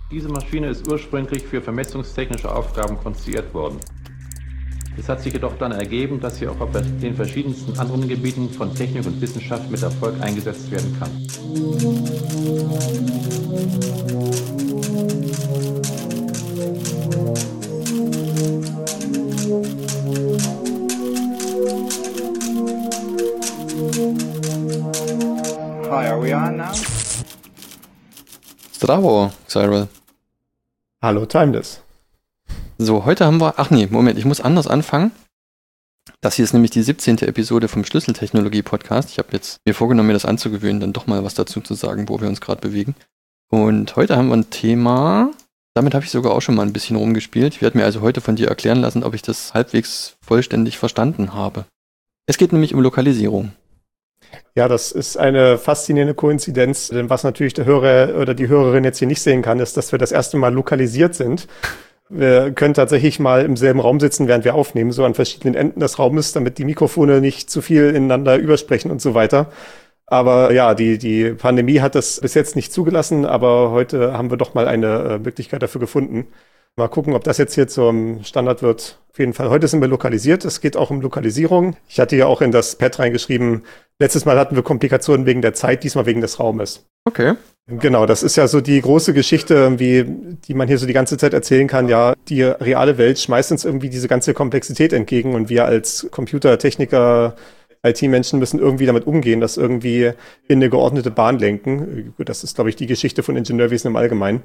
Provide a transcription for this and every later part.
Diese Maschine ist ursprünglich für vermessungstechnische Aufgaben konstruiert worden. Es hat sich jedoch dann ergeben, dass sie auch auf den verschiedensten anderen Gebieten von Technik und Wissenschaft mit Erfolg eingesetzt werden kann. Hi, are we on now? Zdravo, Cyril. Hallo, Timeless. So, heute haben wir... Ach nee, Moment, ich muss anders anfangen. Das hier ist nämlich die 17. Episode vom Schlüsseltechnologie-Podcast. Ich habe jetzt mir vorgenommen, mir das anzugewöhnen, dann doch mal was dazu zu sagen, wo wir uns gerade bewegen. Und heute haben wir ein Thema... Damit habe ich sogar auch schon mal ein bisschen rumgespielt. Ich werde mir also heute von dir erklären lassen, ob ich das halbwegs vollständig verstanden habe. Es geht nämlich um Lokalisierung. Ja, das ist eine faszinierende Koinzidenz, denn was natürlich der Hörer oder die Hörerin jetzt hier nicht sehen kann, ist, dass wir das erste Mal lokalisiert sind. Wir können tatsächlich mal im selben Raum sitzen, während wir aufnehmen, so an verschiedenen Enden des Raumes, damit die Mikrofone nicht zu viel ineinander übersprechen und so weiter. Aber ja, die Pandemie hat das bis jetzt nicht zugelassen, aber heute haben wir doch mal eine Möglichkeit dafür gefunden. Mal gucken, ob das jetzt hier zum Standard wird. Auf jeden Fall, heute sind wir lokalisiert. Es geht auch um Lokalisierung. Ich hatte ja auch in das Pad reingeschrieben, letztes Mal hatten wir Komplikationen wegen der Zeit, diesmal wegen des Raumes. Okay. Genau, das ist ja so die große Geschichte, die man hier so die ganze Zeit erzählen kann. Ja, die reale Welt schmeißt uns irgendwie diese ganze Komplexität entgegen und wir als Computertechniker, IT-Menschen müssen irgendwie damit umgehen, das irgendwie in eine geordnete Bahn lenken. Das ist, glaube ich, die Geschichte von Ingenieurwesen im Allgemeinen.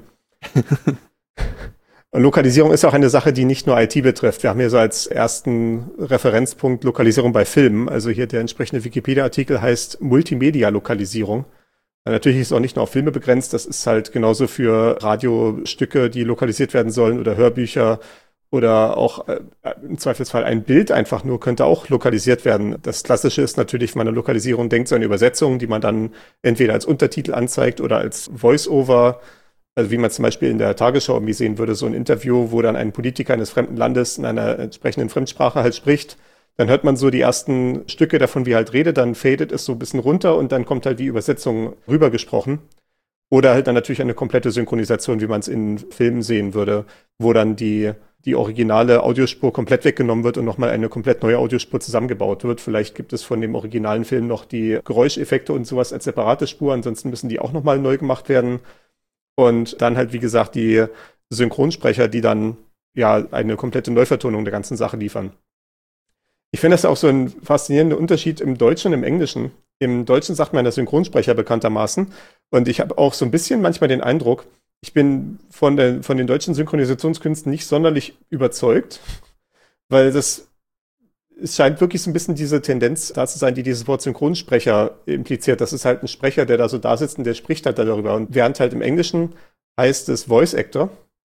Und Lokalisierung ist auch eine Sache, die nicht nur IT betrifft. Wir haben hier so als ersten Referenzpunkt Lokalisierung bei Filmen. Also hier der entsprechende Wikipedia-Artikel heißt Multimedia-Lokalisierung. Natürlich ist es auch nicht nur auf Filme begrenzt. Das ist halt genauso für Radiostücke, die lokalisiert werden sollen oder Hörbücher oder auch im Zweifelsfall ein Bild einfach nur könnte auch lokalisiert werden. Das Klassische ist natürlich, wenn man an Lokalisierung denkt, so eine Übersetzung, die man dann entweder als Untertitel anzeigt oder als Voice-Over. Also wie man zum Beispiel in der Tagesschau irgendwie sehen würde, so ein Interview, wo dann ein Politiker eines fremden Landes in einer entsprechenden Fremdsprache halt spricht. Dann hört man so die ersten Stücke davon, wie er halt redet, dann fadet es so ein bisschen runter und dann kommt halt die Übersetzung rübergesprochen. Oder halt dann natürlich eine komplette Synchronisation, wie man es in Filmen sehen würde, wo dann die originale Audiospur komplett weggenommen wird und nochmal eine komplett neue Audiospur zusammengebaut wird. Vielleicht gibt es von dem originalen Film noch die Geräuscheffekte und sowas als separate Spur, ansonsten müssen die auch nochmal neu gemacht werden. Und dann halt, wie gesagt, die Synchronsprecher, die dann ja eine komplette Neuvertonung der ganzen Sache liefern. Ich finde das auch so ein faszinierender Unterschied im Deutschen und im Englischen. Im Deutschen sagt man der Synchronsprecher bekanntermaßen. Und ich habe auch so ein bisschen manchmal den Eindruck, ich bin von den deutschen Synchronisationskünsten nicht sonderlich überzeugt, weil es scheint wirklich so ein bisschen diese Tendenz da zu sein, die dieses Wort Synchronsprecher impliziert. Das ist halt ein Sprecher, der da so da sitzt und der spricht halt darüber. Und während halt im Englischen heißt es Voice Actor.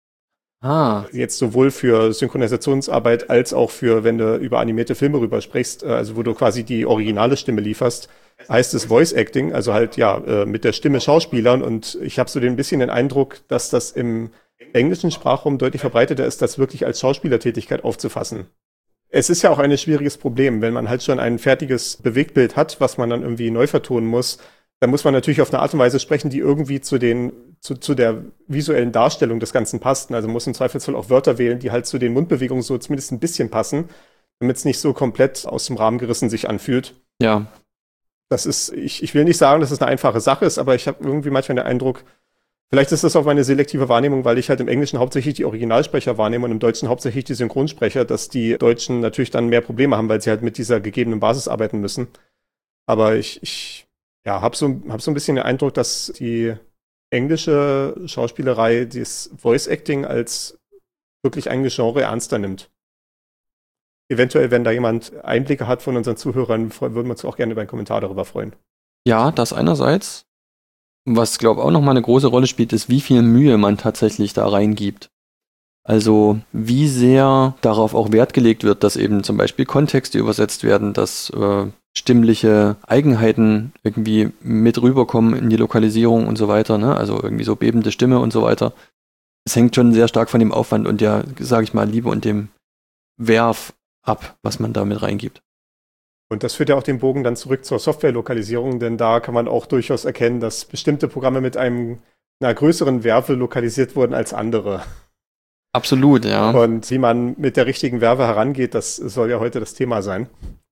Jetzt sowohl für Synchronisationsarbeit als auch für, wenn du über animierte Filme rüber sprichst, also wo du quasi die originale Stimme lieferst, heißt es Voice Acting, also halt ja mit der Stimme Schauspielern. Und ich habe so ein bisschen den Eindruck, dass das im englischen Sprachraum deutlich verbreiteter ist, das wirklich als Schauspielertätigkeit aufzufassen. Es ist ja auch ein schwieriges Problem, wenn man halt schon ein fertiges Bewegtbild hat, was man dann irgendwie neu vertonen muss. Dann muss man natürlich auf eine Art und Weise sprechen, die irgendwie zu der visuellen Darstellung des Ganzen passt. Also muss im Zweifelsfall auch Wörter wählen, die halt zu den Mundbewegungen so zumindest ein bisschen passen, damit es nicht so komplett aus dem Rahmen gerissen sich anfühlt. Ja. Das ist, ich will nicht sagen, dass es eine einfache Sache ist, aber ich habe irgendwie manchmal den Eindruck, vielleicht ist das auch meine selektive Wahrnehmung, weil ich halt im Englischen hauptsächlich die Originalsprecher wahrnehme und im Deutschen hauptsächlich die Synchronsprecher, dass die Deutschen natürlich dann mehr Probleme haben, weil sie halt mit dieser gegebenen Basis arbeiten müssen. Aber ich habe so ein bisschen den Eindruck, dass die englische Schauspielerei das Voice Acting als wirklich ein Genre ernster nimmt. Eventuell, wenn da jemand Einblicke hat von unseren Zuhörern, würden wir uns auch gerne über einen Kommentar darüber freuen. Ja, das einerseits. Was, glaube ich, auch nochmal eine große Rolle spielt, ist, wie viel Mühe man tatsächlich da reingibt. Also wie sehr darauf auch Wert gelegt wird, dass eben zum Beispiel Kontexte übersetzt werden, dass stimmliche Eigenheiten irgendwie mit rüberkommen in die Lokalisierung und so weiter, ne? Also irgendwie so bebende Stimme und so weiter. Es hängt schon sehr stark von dem Aufwand und der, sage ich mal, Liebe und dem Werf ab, was man da mit reingibt. Und das führt ja auch den Bogen dann zurück zur Softwarelokalisierung, denn da kann man auch durchaus erkennen, dass bestimmte Programme mit einem einer größeren Werve lokalisiert wurden als andere. Absolut, ja. Und wie man mit der richtigen Werve herangeht, das soll ja heute das Thema sein.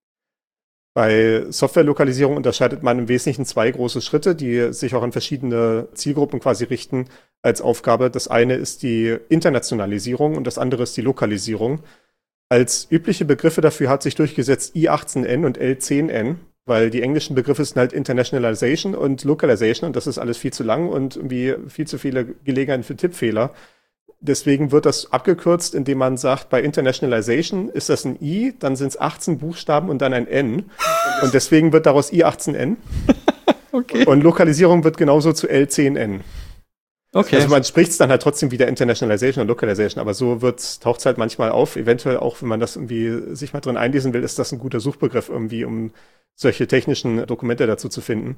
Bei Softwarelokalisierung unterscheidet man im Wesentlichen 2 große Schritte, die sich auch an verschiedene Zielgruppen quasi richten als Aufgabe. Das eine ist die Internationalisierung und das andere ist die Lokalisierung. Als übliche Begriffe dafür hat sich durchgesetzt I18N und L10N, weil die englischen Begriffe sind halt Internationalization und Localization und das ist alles viel zu lang und irgendwie viel zu viele Gelegenheiten für Tippfehler. Deswegen wird das abgekürzt, indem man sagt, bei Internationalization ist das ein I, dann sind es 18 Buchstaben und dann ein N. Und deswegen wird daraus I18N. Okay. Und Lokalisierung wird genauso zu L10N. Okay. Also man spricht es dann halt trotzdem wieder Internationalization und Localization, aber so taucht es halt manchmal auf. Eventuell auch, wenn man das irgendwie sich mal drin einlesen will, ist das ein guter Suchbegriff irgendwie, um solche technischen Dokumente dazu zu finden.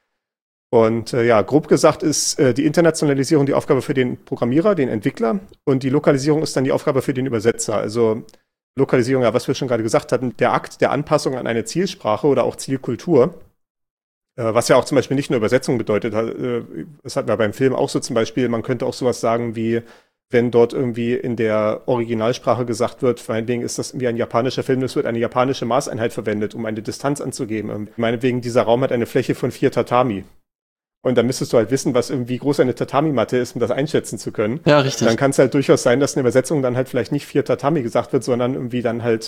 Und grob gesagt ist die Internationalisierung die Aufgabe für den Programmierer, den Entwickler, und die Lokalisierung ist dann die Aufgabe für den Übersetzer. Also Lokalisierung, ja, was wir schon gerade gesagt hatten, der Akt der Anpassung an eine Zielsprache oder auch Zielkultur, was ja auch zum Beispiel nicht nur Übersetzung bedeutet. Das hatten wir beim Film auch so zum Beispiel. Man könnte auch sowas sagen wie, wenn dort irgendwie in der Originalsprache gesagt wird, meinetwegen ist das irgendwie ein japanischer Film, es wird eine japanische Maßeinheit verwendet, um eine Distanz anzugeben. Meinetwegen, dieser Raum hat eine Fläche von 4 Tatami. Und dann müsstest du halt wissen, wie groß eine Tatami-Matte ist, um das einschätzen zu können. Ja, richtig. Dann kann es halt durchaus sein, dass in der Übersetzung dann halt vielleicht nicht 4 Tatami gesagt wird, sondern irgendwie dann halt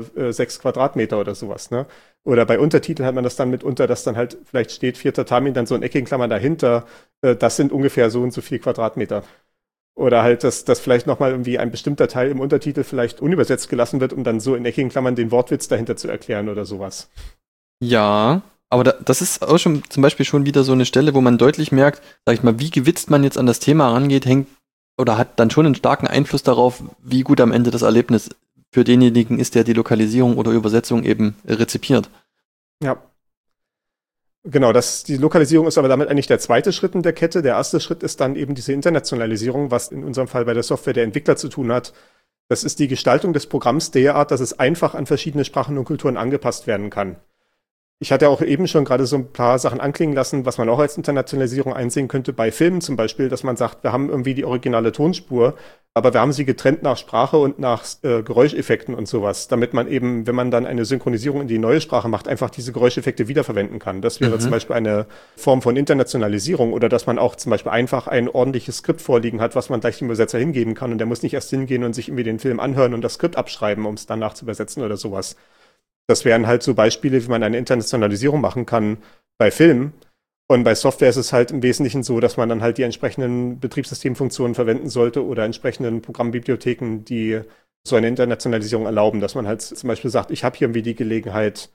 6 Quadratmeter oder sowas, ne? Oder bei Untertiteln hat man das dann mitunter, dass dann halt vielleicht steht 4 Tatami, dann so in eckigen Klammern dahinter, das sind ungefähr so und so viel Quadratmeter. Oder halt, dass vielleicht nochmal irgendwie ein bestimmter Teil im Untertitel vielleicht unübersetzt gelassen wird, um dann so in eckigen Klammern den Wortwitz dahinter zu erklären oder sowas. Ja, aber das ist auch schon zum Beispiel schon wieder so eine Stelle, wo man deutlich merkt, sag ich mal, wie gewitzt man jetzt an das Thema rangeht, hängt oder hat dann schon einen starken Einfluss darauf, wie gut am Ende das Erlebnis für denjenigen ist, der die Lokalisierung oder Übersetzung eben rezipiert. Ja. Genau, die Lokalisierung ist aber damit eigentlich der zweite Schritt in der Kette. Der erste Schritt ist dann eben diese Internationalisierung, was in unserem Fall bei der Software der Entwickler zu tun hat. Das ist die Gestaltung des Programms derart, dass es einfach an verschiedene Sprachen und Kulturen angepasst werden kann. Ich hatte auch eben schon gerade so ein paar Sachen anklingen lassen, was man auch als Internationalisierung einsehen könnte bei Filmen zum Beispiel, dass man sagt, wir haben irgendwie die originale Tonspur, aber wir haben sie getrennt nach Sprache und nach Geräuscheffekten und sowas, damit man eben, wenn man dann eine Synchronisierung in die neue Sprache macht, einfach diese Geräuscheffekte wiederverwenden kann. Das wäre zum Beispiel eine Form von Internationalisierung oder dass man auch zum Beispiel einfach ein ordentliches Skript vorliegen hat, was man gleich dem Übersetzer hingeben kann und der muss nicht erst hingehen und sich irgendwie den Film anhören und das Skript abschreiben, um es danach zu übersetzen oder sowas. Das wären halt so Beispiele, wie man eine Internationalisierung machen kann bei Filmen. Und bei Software ist es halt im Wesentlichen so, dass man dann halt die entsprechenden Betriebssystemfunktionen verwenden sollte oder entsprechenden Programmbibliotheken, die so eine Internationalisierung erlauben. Dass man halt zum Beispiel sagt, ich habe hier irgendwie die Gelegenheit,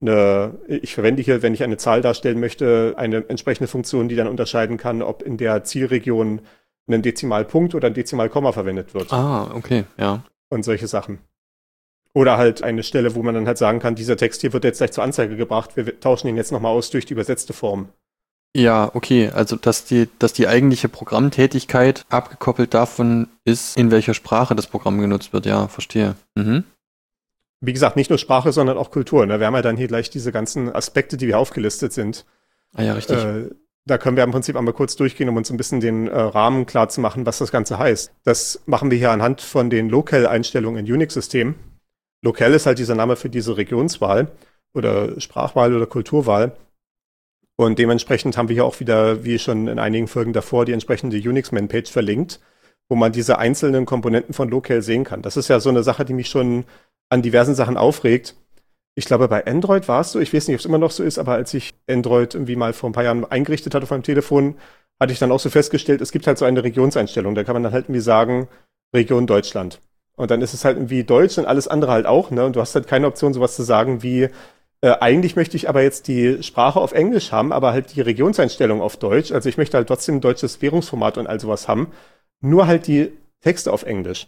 ich verwende hier, wenn ich eine Zahl darstellen möchte, eine entsprechende Funktion, die dann unterscheiden kann, ob in der Zielregion ein Dezimalpunkt oder ein Dezimalkomma verwendet wird. Ah, okay, ja. Und solche Sachen. Oder halt eine Stelle, wo man dann halt sagen kann, dieser Text hier wird jetzt gleich zur Anzeige gebracht, wir tauschen ihn jetzt nochmal aus durch die übersetzte Form. Ja, okay, also dass die eigentliche Programmtätigkeit abgekoppelt davon ist, in welcher Sprache das Programm genutzt wird, ja, verstehe. Mhm. Wie gesagt, nicht nur Sprache, sondern auch Kultur. Ne? Wir haben ja dann hier gleich diese ganzen Aspekte, die hier aufgelistet sind. Ah ja, richtig. Da können wir im Prinzip einmal kurz durchgehen, um uns ein bisschen den Rahmen klar zu machen, was das Ganze heißt. Das machen wir hier anhand von den Local-Einstellungen in Unix-Systemen. Local ist halt dieser Name für diese Regionswahl oder Sprachwahl oder Kulturwahl. Und dementsprechend haben wir hier auch wieder, wie schon in einigen Folgen davor, die entsprechende Unix-Man-Page verlinkt, wo man diese einzelnen Komponenten von Local sehen kann. Das ist ja so eine Sache, die mich schon an diversen Sachen aufregt. Ich glaube, bei Android war es so, ich weiß nicht, ob es immer noch so ist, aber als ich Android irgendwie mal vor ein paar Jahren eingerichtet hatte auf meinem Telefon, hatte ich dann auch so festgestellt, es gibt halt so eine Regionseinstellung. Da kann man dann halt irgendwie sagen, Region Deutschland. Und dann ist es halt irgendwie Deutsch und alles andere halt auch, ne? Und du hast halt keine Option, sowas zu sagen wie, eigentlich möchte ich aber jetzt die Sprache auf Englisch haben, aber halt die Regionseinstellung auf Deutsch. Also ich möchte halt trotzdem ein deutsches Währungsformat und all sowas haben. Nur halt die Texte auf Englisch.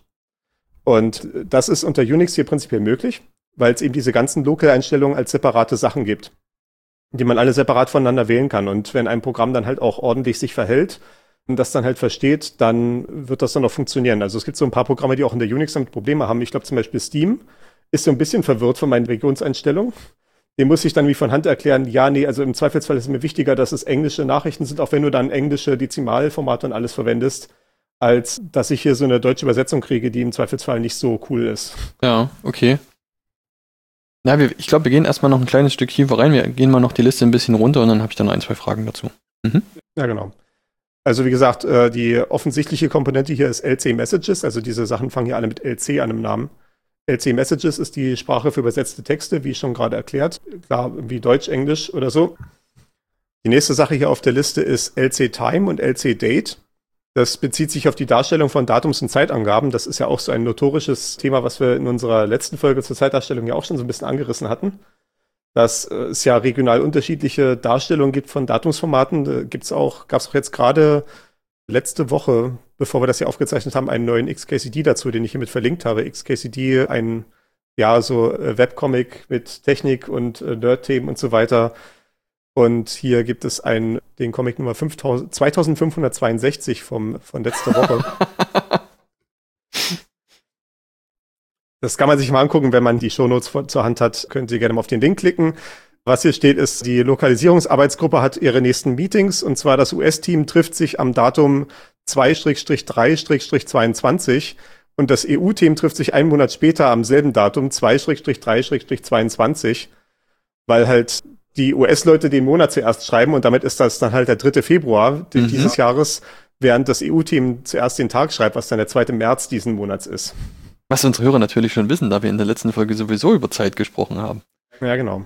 Und das ist unter Unix hier prinzipiell möglich, weil es eben diese ganzen Local-Einstellungen als separate Sachen gibt, die man alle separat voneinander wählen kann. Und wenn ein Programm dann halt auch ordentlich sich verhält und das dann halt versteht, dann wird das dann auch funktionieren. Also es gibt so ein paar Programme, die auch in der Unix damit Probleme haben. Ich glaube zum Beispiel Steam ist so ein bisschen verwirrt von meinen Regionseinstellungen. dem muss ich dann wie von Hand erklären, ja, nee, also im Zweifelsfall ist es mir wichtiger, dass es englische Nachrichten sind, auch wenn du dann englische Dezimalformate und alles verwendest, als dass ich hier so eine deutsche Übersetzung kriege, die im Zweifelsfall nicht so cool ist. Ja, okay. Na, ich glaube, wir gehen erstmal noch ein kleines Stück tiefer rein. Wir gehen mal noch die Liste ein bisschen runter und dann habe ich dann 1, 2 Fragen dazu. Ja, genau. Also wie gesagt, die offensichtliche Komponente hier ist LC Messages, also diese Sachen fangen hier alle mit LC an im Namen. LC Messages ist die Sprache für übersetzte Texte, wie schon gerade erklärt. Klar, wie Deutsch, Englisch oder so. Die nächste Sache hier auf der Liste ist LC Time und LC Date. Das bezieht sich auf die Darstellung von Datums- und Zeitangaben. Das ist ja auch so ein notorisches Thema, was wir in unserer letzten Folge zur Zeitdarstellung ja auch schon so ein bisschen angerissen hatten. Dass es ja regional unterschiedliche Darstellungen gibt von Datumsformaten. Gab es auch jetzt gerade letzte Woche, bevor wir das hier aufgezeichnet haben, einen neuen XKCD dazu, den ich hiermit verlinkt habe. XKCD, ein Webcomic mit Technik und Nerd-Themen und so weiter. Und hier gibt es den Comic Nummer 2562 von letzter Woche. Das kann man sich mal angucken, wenn man die Shownotes zur Hand hat, können Sie gerne mal auf den Link klicken. Was hier steht, ist, die Lokalisierungsarbeitsgruppe hat ihre nächsten Meetings, und zwar das US-Team trifft sich am Datum 2/3/22 und das EU-Team trifft sich einen Monat später am selben Datum 2/3/22, weil halt die US-Leute den Monat zuerst schreiben und damit ist das dann halt der 3. Februar dieses Jahres, während das EU-Team zuerst den Tag schreibt, was dann der 2. März diesen Monats ist. Was unsere Hörer natürlich schon wissen, da wir in der letzten Folge sowieso über Zeit gesprochen haben. Ja, genau.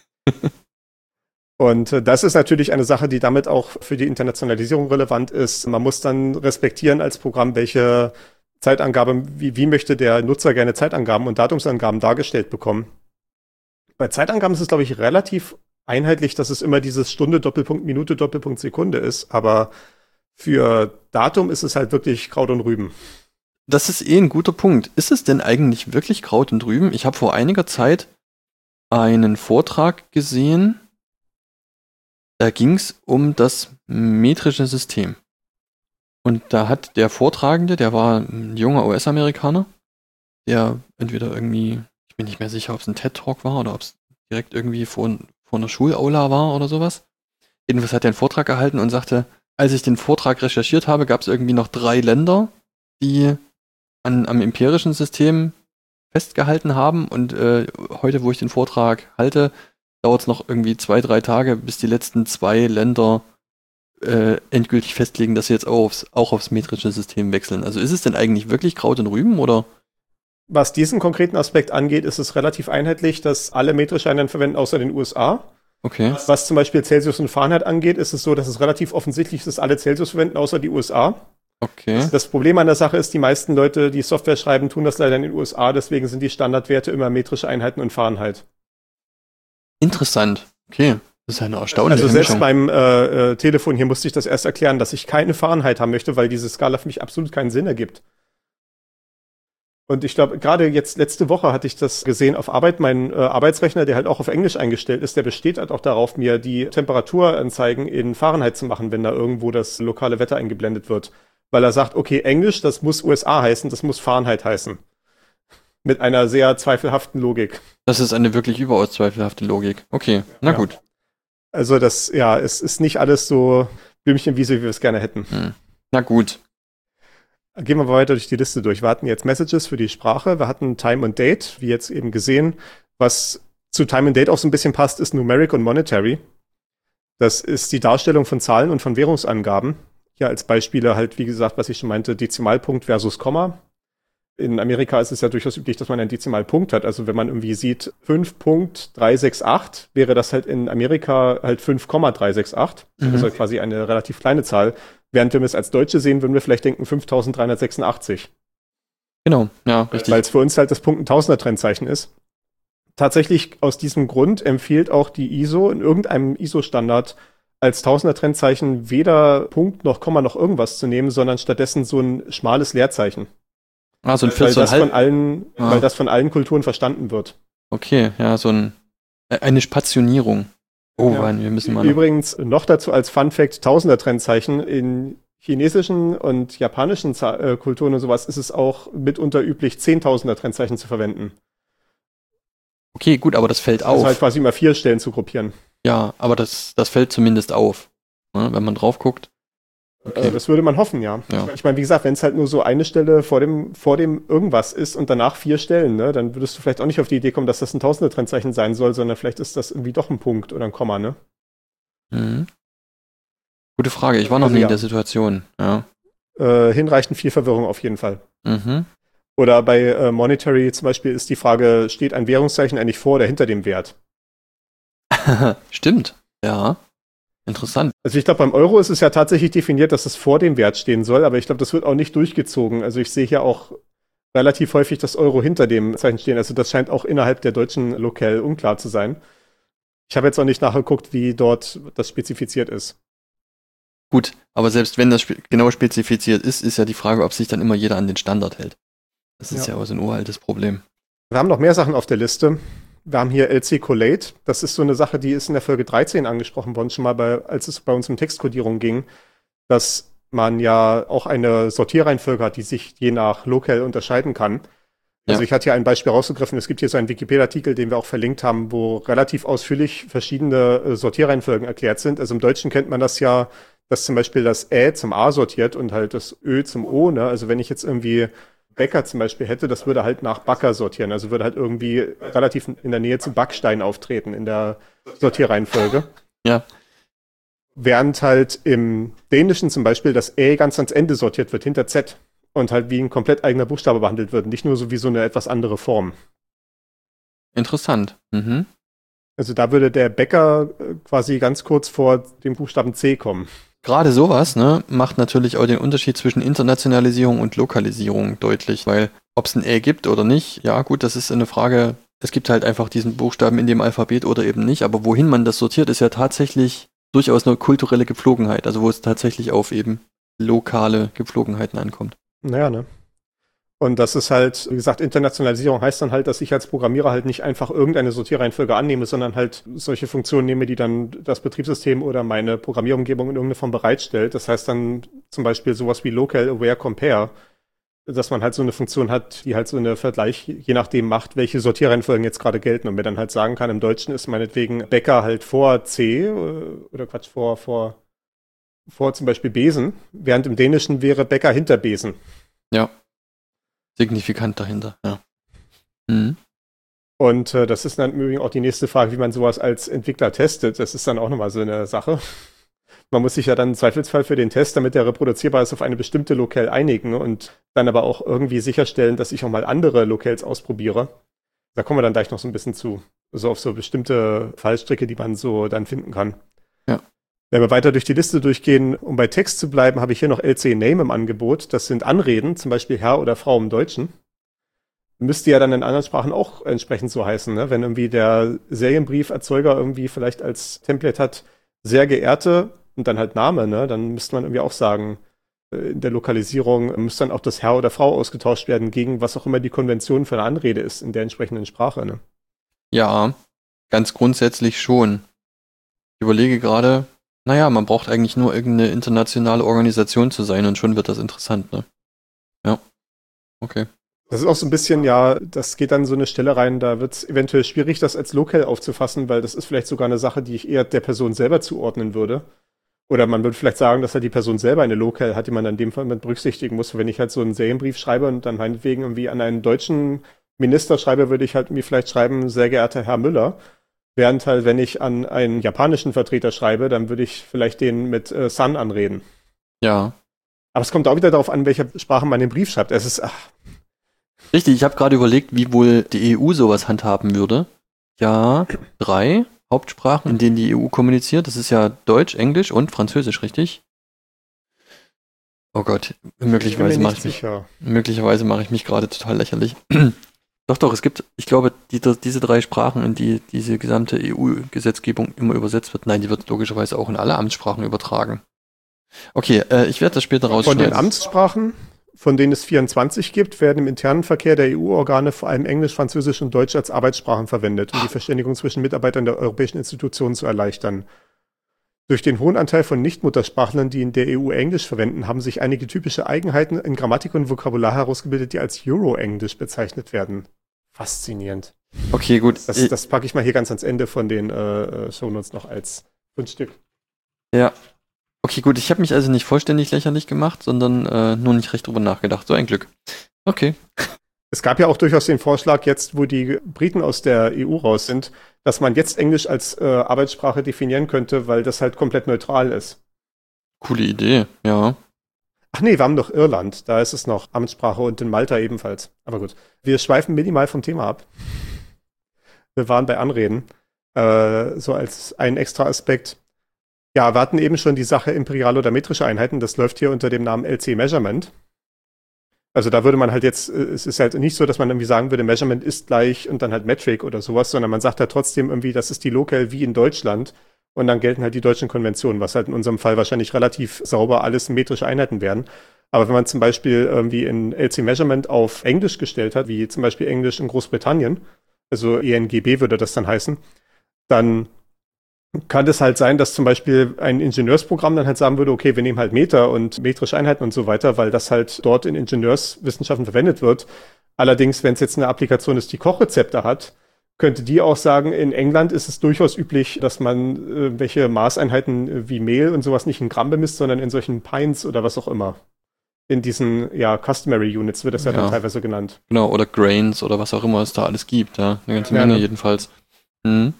Und das ist natürlich eine Sache, die damit auch für die Internationalisierung relevant ist. Man muss dann respektieren als Programm, welche Zeitangabe, wie möchte der Nutzer gerne Zeitangaben und Datumsangaben dargestellt bekommen. Bei Zeitangaben ist es, glaube ich, relativ einheitlich, dass es immer dieses Stunde, Doppelpunkt, Minute, Doppelpunkt, Sekunde ist. Aber für Datum ist es halt wirklich Kraut und Rüben. Das ist ein guter Punkt. Ist es denn eigentlich wirklich Kraut und Rüben? Ich habe vor einiger Zeit einen Vortrag gesehen, da ging es um das metrische System. Und da hat der Vortragende, der war ein junger US-Amerikaner, der entweder irgendwie, ich bin nicht mehr sicher, ob es ein TED-Talk war oder ob es direkt irgendwie vor einer Schulaula war oder sowas. Jedenfalls hat er einen Vortrag gehalten und sagte, als ich den Vortrag recherchiert habe, gab es irgendwie noch 3 Länder, die am empirischen System festgehalten haben, und heute, wo ich den Vortrag halte, dauert es noch irgendwie 2, 3 Tage, bis die letzten 2 Länder endgültig festlegen, dass sie jetzt auch aufs metrische System wechseln. Also ist es denn eigentlich wirklich Kraut und Rüben, oder? Was diesen konkreten Aspekt angeht, ist es relativ einheitlich, dass alle metrische Einheiten verwenden, außer den USA. Okay. Was zum Beispiel Celsius und Fahrenheit angeht, ist es so, dass es relativ offensichtlich ist, dass alle Celsius verwenden, außer die USA. Okay. Das Problem an der Sache ist, die meisten Leute, die Software schreiben, tun das leider in den USA, deswegen sind die Standardwerte immer metrische Einheiten und Fahrenheit. Interessant. Okay. Das ist eine erstaunliche Also selbst Mischung. beim Telefon hier musste ich das erst erklären, dass ich keine Fahrenheit haben möchte, weil diese Skala für mich absolut keinen Sinn ergibt. Und ich glaube, gerade jetzt letzte Woche hatte ich das gesehen auf Arbeit. Mein Arbeitsrechner, der halt auch auf Englisch eingestellt ist, der besteht halt auch darauf, mir die Temperaturanzeigen in Fahrenheit zu machen, wenn da irgendwo das lokale Wetter eingeblendet wird. Weil er sagt, okay, Englisch, das muss USA heißen, das muss Fahrenheit heißen. Mit einer sehr zweifelhaften Logik. Das ist eine wirklich überaus zweifelhafte Logik. Okay, na gut. Also es ist nicht alles so Blümchenwiese, wie wir es gerne hätten. Na gut. Gehen wir mal weiter durch die Liste durch. Wir hatten jetzt Messages für die Sprache, wir hatten Time und Date, wie jetzt eben gesehen. Was zu Time und Date auch so ein bisschen passt, ist Numeric und Monetary. Das ist die Darstellung von Zahlen und von Währungsangaben. Hier als Beispiele halt, wie gesagt, was ich schon meinte, Dezimalpunkt versus Komma. In Amerika ist es ja durchaus üblich, dass man einen Dezimalpunkt hat. Also wenn man irgendwie sieht 5.368, wäre das halt in Amerika halt 5,368. Also quasi eine relativ kleine Zahl. Während wir es als Deutsche sehen, würden wir vielleicht denken 5.386. Genau, ja, richtig. Weil es für uns halt das Punkt ein Tausender-Trennzeichen ist. Tatsächlich aus diesem Grund empfiehlt auch die ISO in irgendeinem ISO-Standard als Tausender-Trennzeichen weder Punkt noch Komma noch irgendwas zu nehmen, sondern stattdessen so ein schmales Leerzeichen. Ah, so ein Weil das 14,5. weil das von allen Kulturen verstanden wird. Okay, ja, eine Spationierung. Oh, Ja. wir müssen mal. Übrigens noch dazu als Fun Fact, Tausender-Trennzeichen in chinesischen und japanischen Kulturen und sowas ist es auch mitunter üblich, 10.000er-Trennzeichen zu verwenden. Okay, gut, aber das fällt auf. Also halt quasi immer 4 Stellen zu gruppieren. Ja, aber das fällt zumindest auf, ne, wenn man drauf guckt. Okay. Das würde man hoffen, ja. Ja. Ich meine, wie gesagt, wenn es halt nur so eine Stelle vor dem irgendwas ist und danach 4 Stellen, ne, dann würdest du vielleicht auch nicht auf die Idee kommen, dass das ein Tausender-Trennzeichen sein soll, sondern vielleicht ist das irgendwie doch ein Punkt oder ein Komma, ne? Mhm. Gute Frage, ich war noch Also nie ja. in der Situation. Ja. Hinreichend viel Verwirrung auf jeden Fall. Mhm. Oder bei Monetary zum Beispiel ist die Frage, steht ein Währungszeichen eigentlich vor oder hinter dem Wert? Stimmt, ja. Interessant. Also ich glaube, beim Euro ist es ja tatsächlich definiert, dass es vor dem Wert stehen soll, aber ich glaube, das wird auch nicht durchgezogen. Also ich sehe hier auch relativ häufig das Euro hinter dem Zeichen stehen. Also das scheint auch innerhalb der deutschen Lokal unklar zu sein. Ich habe jetzt auch nicht nachgeguckt, wie dort das spezifiziert ist. Gut, aber selbst wenn das genau spezifiziert ist, ist ja die Frage, ob sich dann immer jeder an den Standard hält. Das ist ja auch so ein uraltes Problem. Wir haben noch mehr Sachen auf der Liste. Wir haben hier LC Collate. Das ist so eine Sache, die ist in der Folge 13 angesprochen worden, schon mal als es bei uns um Textkodierung ging, dass man ja auch eine Sortierreihenfolge hat, die sich je nach Locale unterscheiden kann. Also ich hatte hier ein Beispiel rausgegriffen. Es gibt hier so einen Wikipedia-Artikel, den wir auch verlinkt haben, wo relativ ausführlich verschiedene Sortierreihenfolgen erklärt sind. Also im Deutschen kennt man das ja, dass zum Beispiel das Ä zum A sortiert und halt das Ö zum O. Ne? Also wenn ich jetzt irgendwie Bäcker zum Beispiel hätte, das würde halt nach Backer sortieren. Also würde halt irgendwie relativ in der Nähe zu Backstein auftreten in der Sortierreihenfolge. Ja. Während halt im Dänischen zum Beispiel das Ä ganz ans Ende sortiert wird, hinter Z. Und halt wie ein komplett eigener Buchstabe behandelt wird. Nicht nur so wie so eine etwas andere Form. Interessant. Mhm. Also da würde der Bäcker quasi ganz kurz vor dem Buchstaben C kommen. Gerade sowas, ne, macht natürlich auch den Unterschied zwischen Internationalisierung und Lokalisierung deutlich, weil ob es ein Ä gibt oder nicht, ja gut, das ist eine Frage, es gibt halt einfach diesen Buchstaben in dem Alphabet oder eben nicht, aber wohin man das sortiert, ist ja tatsächlich durchaus eine kulturelle Gepflogenheit, also wo es tatsächlich auf eben lokale Gepflogenheiten ankommt. Naja, ne? Und das ist halt, wie gesagt, Internationalisierung heißt dann halt, dass ich als Programmierer halt nicht einfach irgendeine Sortierreihenfolge annehme, sondern halt solche Funktionen nehme, die dann das Betriebssystem oder meine Programmierumgebung in irgendeiner Form bereitstellt. Das heißt dann zum Beispiel sowas wie Local Aware Compare, dass man halt so eine Funktion hat, die halt so eine Vergleich je nachdem macht, welche Sortierreihenfolgen jetzt gerade gelten und mir dann halt sagen kann, im Deutschen ist meinetwegen Bäcker halt vor C oder Quatsch, vor zum Beispiel Besen, während im Dänischen wäre Bäcker hinter Besen. Ja. Signifikant dahinter, ja. Mhm. Und das ist dann im Übrigen auch die nächste Frage, wie man sowas als Entwickler testet. Das ist dann auch nochmal so eine Sache. Man muss sich ja dann im Zweifelsfall für den Test, damit der reproduzierbar ist, auf eine bestimmte Lokal einigen und dann aber auch irgendwie sicherstellen, dass ich auch mal andere Locals ausprobiere. Da kommen wir dann gleich noch so ein bisschen zu. So auf so bestimmte Fallstricke, die man so dann finden kann. Ja. Wenn wir weiter durch die Liste durchgehen, um bei Text zu bleiben, habe ich hier noch LC Name im Angebot. Das sind Anreden, zum Beispiel Herr oder Frau im Deutschen. Müsste ja dann in anderen Sprachen auch entsprechend so heißen, ne? Wenn irgendwie der Serienbrieferzeuger irgendwie vielleicht als Template hat, sehr geehrte und dann halt Name, ne? Dann müsste man irgendwie auch sagen, in der Lokalisierung müsste dann auch das Herr oder Frau ausgetauscht werden gegen was auch immer die Konvention für eine Anrede ist in der entsprechenden Sprache, ne? Ja, ganz grundsätzlich schon. Ich überlege gerade, naja, man braucht eigentlich nur irgendeine internationale Organisation zu sein und schon wird das interessant, ne? Ja. Okay. Das ist auch so ein bisschen, ja, das geht dann so eine Stelle rein, da wird es eventuell schwierig, das als Local aufzufassen, weil das ist vielleicht sogar eine Sache, die ich eher der Person selber zuordnen würde. Oder man würde vielleicht sagen, dass halt die Person selber eine Local hat, die man in dem Fall mit berücksichtigen muss. Wenn ich halt so einen Serienbrief schreibe und dann meinetwegen irgendwie an einen deutschen Minister schreibe, würde ich halt irgendwie vielleicht schreiben, sehr geehrter Herr Müller. Während halt, wenn ich an einen japanischen Vertreter schreibe, dann würde ich vielleicht den mit San anreden. Ja. Aber es kommt auch wieder darauf an, welcher Sprache man den Brief schreibt. Es ist, Richtig, ich habe gerade überlegt, wie wohl die EU sowas handhaben würde. Ja, 3 Hauptsprachen, in denen die EU kommuniziert. Das ist ja Deutsch, Englisch und Französisch, richtig? Oh Gott, möglicherweise mache ich mich gerade total lächerlich. Doch, es gibt, ich glaube, diese 3 Sprachen, in die diese gesamte EU-Gesetzgebung immer übersetzt wird, nein, die wird logischerweise auch in alle Amtssprachen übertragen. Okay, ich werde das später rausschneiden. Von den Amtssprachen, von denen es 24 gibt, werden im internen Verkehr der EU-Organe vor allem Englisch, Französisch und Deutsch als Arbeitssprachen verwendet, um die Verständigung zwischen Mitarbeitern der europäischen Institutionen zu erleichtern. Durch den hohen Anteil von Nichtmuttersprachlern, die in der EU Englisch verwenden, haben sich einige typische Eigenheiten in Grammatik und Vokabular herausgebildet, die als Euro-Englisch bezeichnet werden. Faszinierend. Okay, gut. Das packe ich mal hier ganz ans Ende von den Shownotes noch als Fundstück. Ja. Okay, gut. Ich habe mich also nicht vollständig lächerlich gemacht, sondern nur nicht recht drüber nachgedacht. So ein Glück. Okay. Es gab ja auch durchaus den Vorschlag, jetzt, wo die Briten aus der EU raus sind, dass man jetzt Englisch als Arbeitssprache definieren könnte, weil das halt komplett neutral ist. Coole Idee, ja. Ach nee, wir haben doch Irland, da ist es noch Amtssprache und in Malta ebenfalls. Aber gut, wir schweifen minimal vom Thema ab. Wir waren bei Anreden, so als ein extra Aspekt. Ja, wir hatten eben schon die Sache imperiale oder metrische Einheiten, das läuft hier unter dem Namen LC Measurement. Also da würde man halt jetzt, es ist halt nicht so, dass man irgendwie sagen würde, Measurement ist gleich und dann halt Metric oder sowas, sondern man sagt halt trotzdem irgendwie, das ist die Local wie in Deutschland. Und dann gelten halt die deutschen Konventionen, was halt in unserem Fall wahrscheinlich relativ sauber alles metrische Einheiten wären. Aber wenn man zum Beispiel irgendwie in LC Measurement auf Englisch gestellt hat, wie zum Beispiel Englisch in Großbritannien, also ENGB würde das dann heißen, dann kann es halt sein, dass zum Beispiel ein Ingenieursprogramm dann halt sagen würde, okay, wir nehmen halt Meter und metrische Einheiten und so weiter, weil das halt dort in Ingenieurswissenschaften verwendet wird. Allerdings, wenn es jetzt eine Applikation ist, die Kochrezepte hat, könnte die auch sagen, in England ist es durchaus üblich, dass man welche Maßeinheiten wie Mehl und sowas nicht in Gramm bemisst, sondern in solchen Pints oder was auch immer. In diesen, ja, Customary Units wird das ja dann teilweise genannt. Genau, oder Grains oder was auch immer es da alles gibt, ja. Eine ganze Menge jedenfalls. Mhm.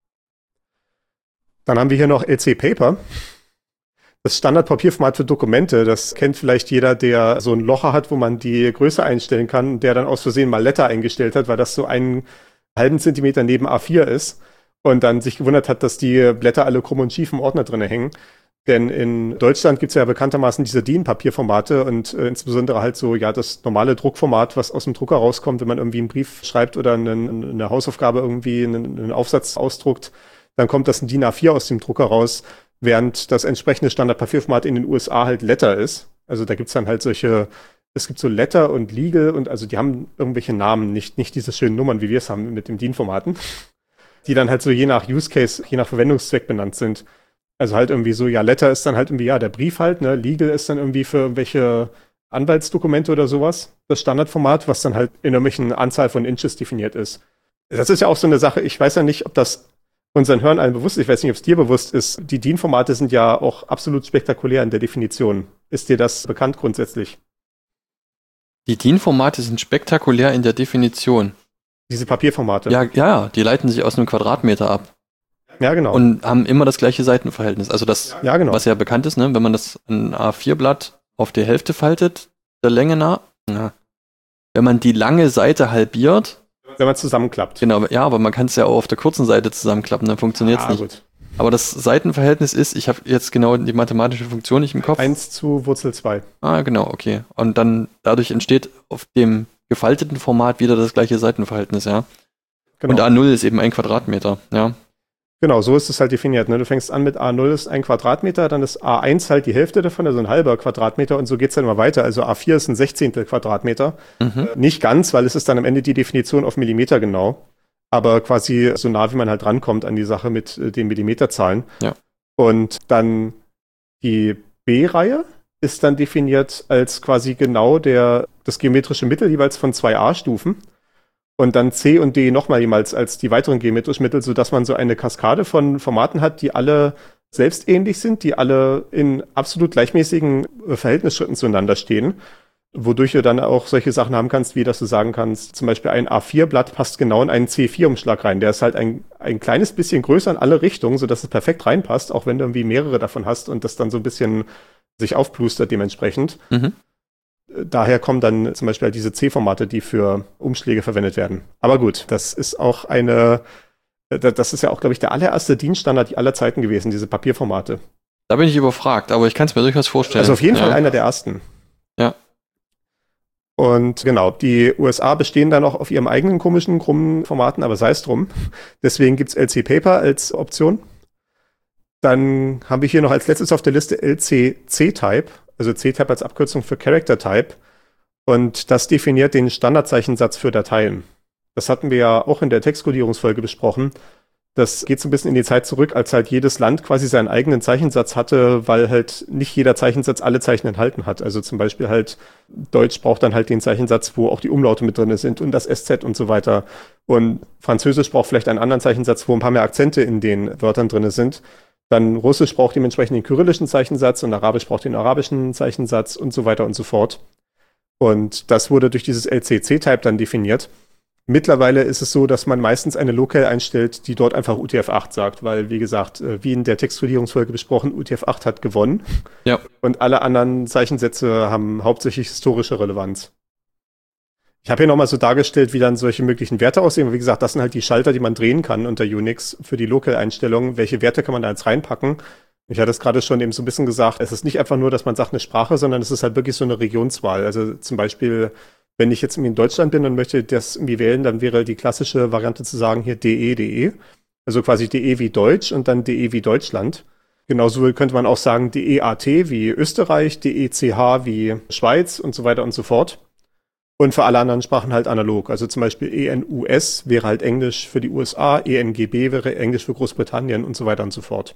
Dann haben wir hier noch LC Paper. Das Standardpapierformat für Dokumente, das kennt vielleicht jeder, der so ein Locher hat, wo man die Größe einstellen kann, der dann aus Versehen mal Letter eingestellt hat, weil das so einen halben Zentimeter neben A4 ist und dann sich gewundert hat, dass die Blätter alle krumm und schief im Ordner drin hängen. Denn in Deutschland gibt es ja bekanntermaßen diese DIN-Papierformate und insbesondere halt so, ja, das normale Druckformat, was aus dem Drucker rauskommt, wenn man irgendwie einen Brief schreibt oder eine Hausaufgabe irgendwie, einen Aufsatz ausdruckt, dann kommt das in DIN A4 aus dem Drucker raus, während das entsprechende Standardpapierformat in den USA halt Letter ist. Also da gibt's dann halt solche, es gibt so Letter und Legal und also die haben irgendwelche Namen, nicht diese schönen Nummern, wie wir es haben mit dem DIN-Formaten, die dann halt so je nach Use Case, je nach Verwendungszweck benannt sind. Also halt irgendwie so, ja, Letter ist dann halt irgendwie, ja, der Brief halt, ne, Legal ist dann irgendwie für irgendwelche Anwaltsdokumente oder sowas, das Standardformat, was dann halt in irgendwelchen Anzahl von Inches definiert ist. Das ist ja auch so eine Sache, ich weiß ja nicht, ob das unseren Hörern allen bewusst ist, ich weiß nicht, ob es dir bewusst ist, die DIN-Formate sind ja auch absolut spektakulär in der Definition. Ist dir das bekannt grundsätzlich? Die DIN-Formate sind spektakulär in der Definition. Diese Papierformate. Ja, die leiten sich aus einem Quadratmeter ab. Ja, genau. Und haben immer das gleiche Seitenverhältnis. Also das, ja, genau. Was ja bekannt ist, ne, wenn man das ein A4-Blatt auf die Hälfte faltet, der Länge nach, ja. Wenn man die lange Seite halbiert. Wenn man zusammenklappt. Genau, ja, aber man kann es ja auch auf der kurzen Seite zusammenklappen, dann funktioniert es nicht. Gut. Aber das Seitenverhältnis ist, ich habe jetzt genau die mathematische Funktion nicht im Kopf. 1 zu Wurzel 2. Ah, genau, okay. Und dann dadurch entsteht auf dem gefalteten Format wieder das gleiche Seitenverhältnis, ja. Genau. Und A0 ist eben 1 Quadratmeter, ja. Genau, so ist es halt definiert. Ne? Du fängst an mit A0 ist 1 Quadratmeter, dann ist A1 halt die Hälfte davon, also ein halber Quadratmeter und so geht's dann immer weiter. Also A4 ist ein 16. Quadratmeter. Nicht ganz, weil es ist dann am Ende die Definition auf Millimeter genau. Aber quasi so nah, wie man halt rankommt an die Sache mit den Millimeterzahlen. Ja. Und dann die B-Reihe ist dann definiert als quasi genau das geometrische Mittel jeweils von 2 A-Stufen. Und dann C und D nochmal jemals als die weiteren geometrischen Mittel, sodass man so eine Kaskade von Formaten hat, die alle selbstähnlich sind, die alle in absolut gleichmäßigen Verhältnisschritten zueinander stehen, wodurch du dann auch solche Sachen haben kannst, wie dass du sagen kannst, zum Beispiel ein A4-Blatt passt genau in einen C4-Umschlag rein. Der ist halt ein kleines bisschen größer in alle Richtungen, sodass es perfekt reinpasst, auch wenn du irgendwie mehrere davon hast und das dann so ein bisschen sich aufplustert dementsprechend. Daher kommen dann zum Beispiel diese C-Formate, die für Umschläge verwendet werden. Aber gut, das ist auch das ist ja auch, glaube ich, der allererste DIN-Standard aller Zeiten gewesen, diese Papierformate. Da bin ich überfragt, aber ich kann es mir durchaus vorstellen. Also auf jeden Fall einer der ersten. Ja. Und genau, die USA bestehen da noch auf ihrem eigenen komischen, krummen Formaten, aber sei es drum. Deswegen gibt's LC Paper als Option. Dann haben wir hier noch als letztes auf der Liste LC C-Type. Also C-Type als Abkürzung für Character Type. Und das definiert den Standardzeichensatz für Dateien. Das hatten wir ja auch in der Textkodierungsfolge besprochen, Das geht so ein bisschen in die Zeit zurück, als halt jedes Land quasi seinen eigenen Zeichensatz hatte, weil halt nicht jeder Zeichensatz alle Zeichen enthalten hat. Also zum Beispiel halt Deutsch braucht dann halt den Zeichensatz, wo auch die Umlaute mit drin sind und das SZ und so weiter. Und Französisch braucht vielleicht einen anderen Zeichensatz, wo ein paar mehr Akzente in den Wörtern drin sind. Dann Russisch braucht dementsprechend den kyrillischen Zeichensatz und Arabisch braucht den arabischen Zeichensatz und so weiter und so fort. Und das wurde durch dieses LCC-Type dann definiert. Mittlerweile ist es so, dass man meistens eine Locale einstellt, die dort einfach UTF-8 sagt, weil, wie gesagt, wie in der Textkodierungsfolge besprochen, UTF-8 hat gewonnen. Ja. Und alle anderen Zeichensätze haben hauptsächlich historische Relevanz. Ich habe hier nochmal so dargestellt, wie dann solche möglichen Werte aussehen. Wie gesagt, das sind halt die Schalter, die man drehen kann unter Unix für die Locale-Einstellungen. Welche Werte kann man da jetzt reinpacken? Ich hatte es gerade schon eben so ein bisschen gesagt, es ist nicht einfach nur, dass man sagt eine Sprache, sondern es ist halt wirklich so eine Regionswahl. Also zum Beispiel, wenn ich jetzt irgendwie in Deutschland bin und möchte das irgendwie wählen, dann wäre die klassische Variante zu sagen hier DE. Also quasi DE wie Deutsch und dann DE wie Deutschland. Genauso könnte man auch sagen DEAT wie Österreich, DECH wie Schweiz und so weiter und so fort. Und für alle anderen Sprachen halt analog. Also zum Beispiel ENUS wäre halt Englisch für die USA, ENGB wäre Englisch für Großbritannien und so weiter und so fort.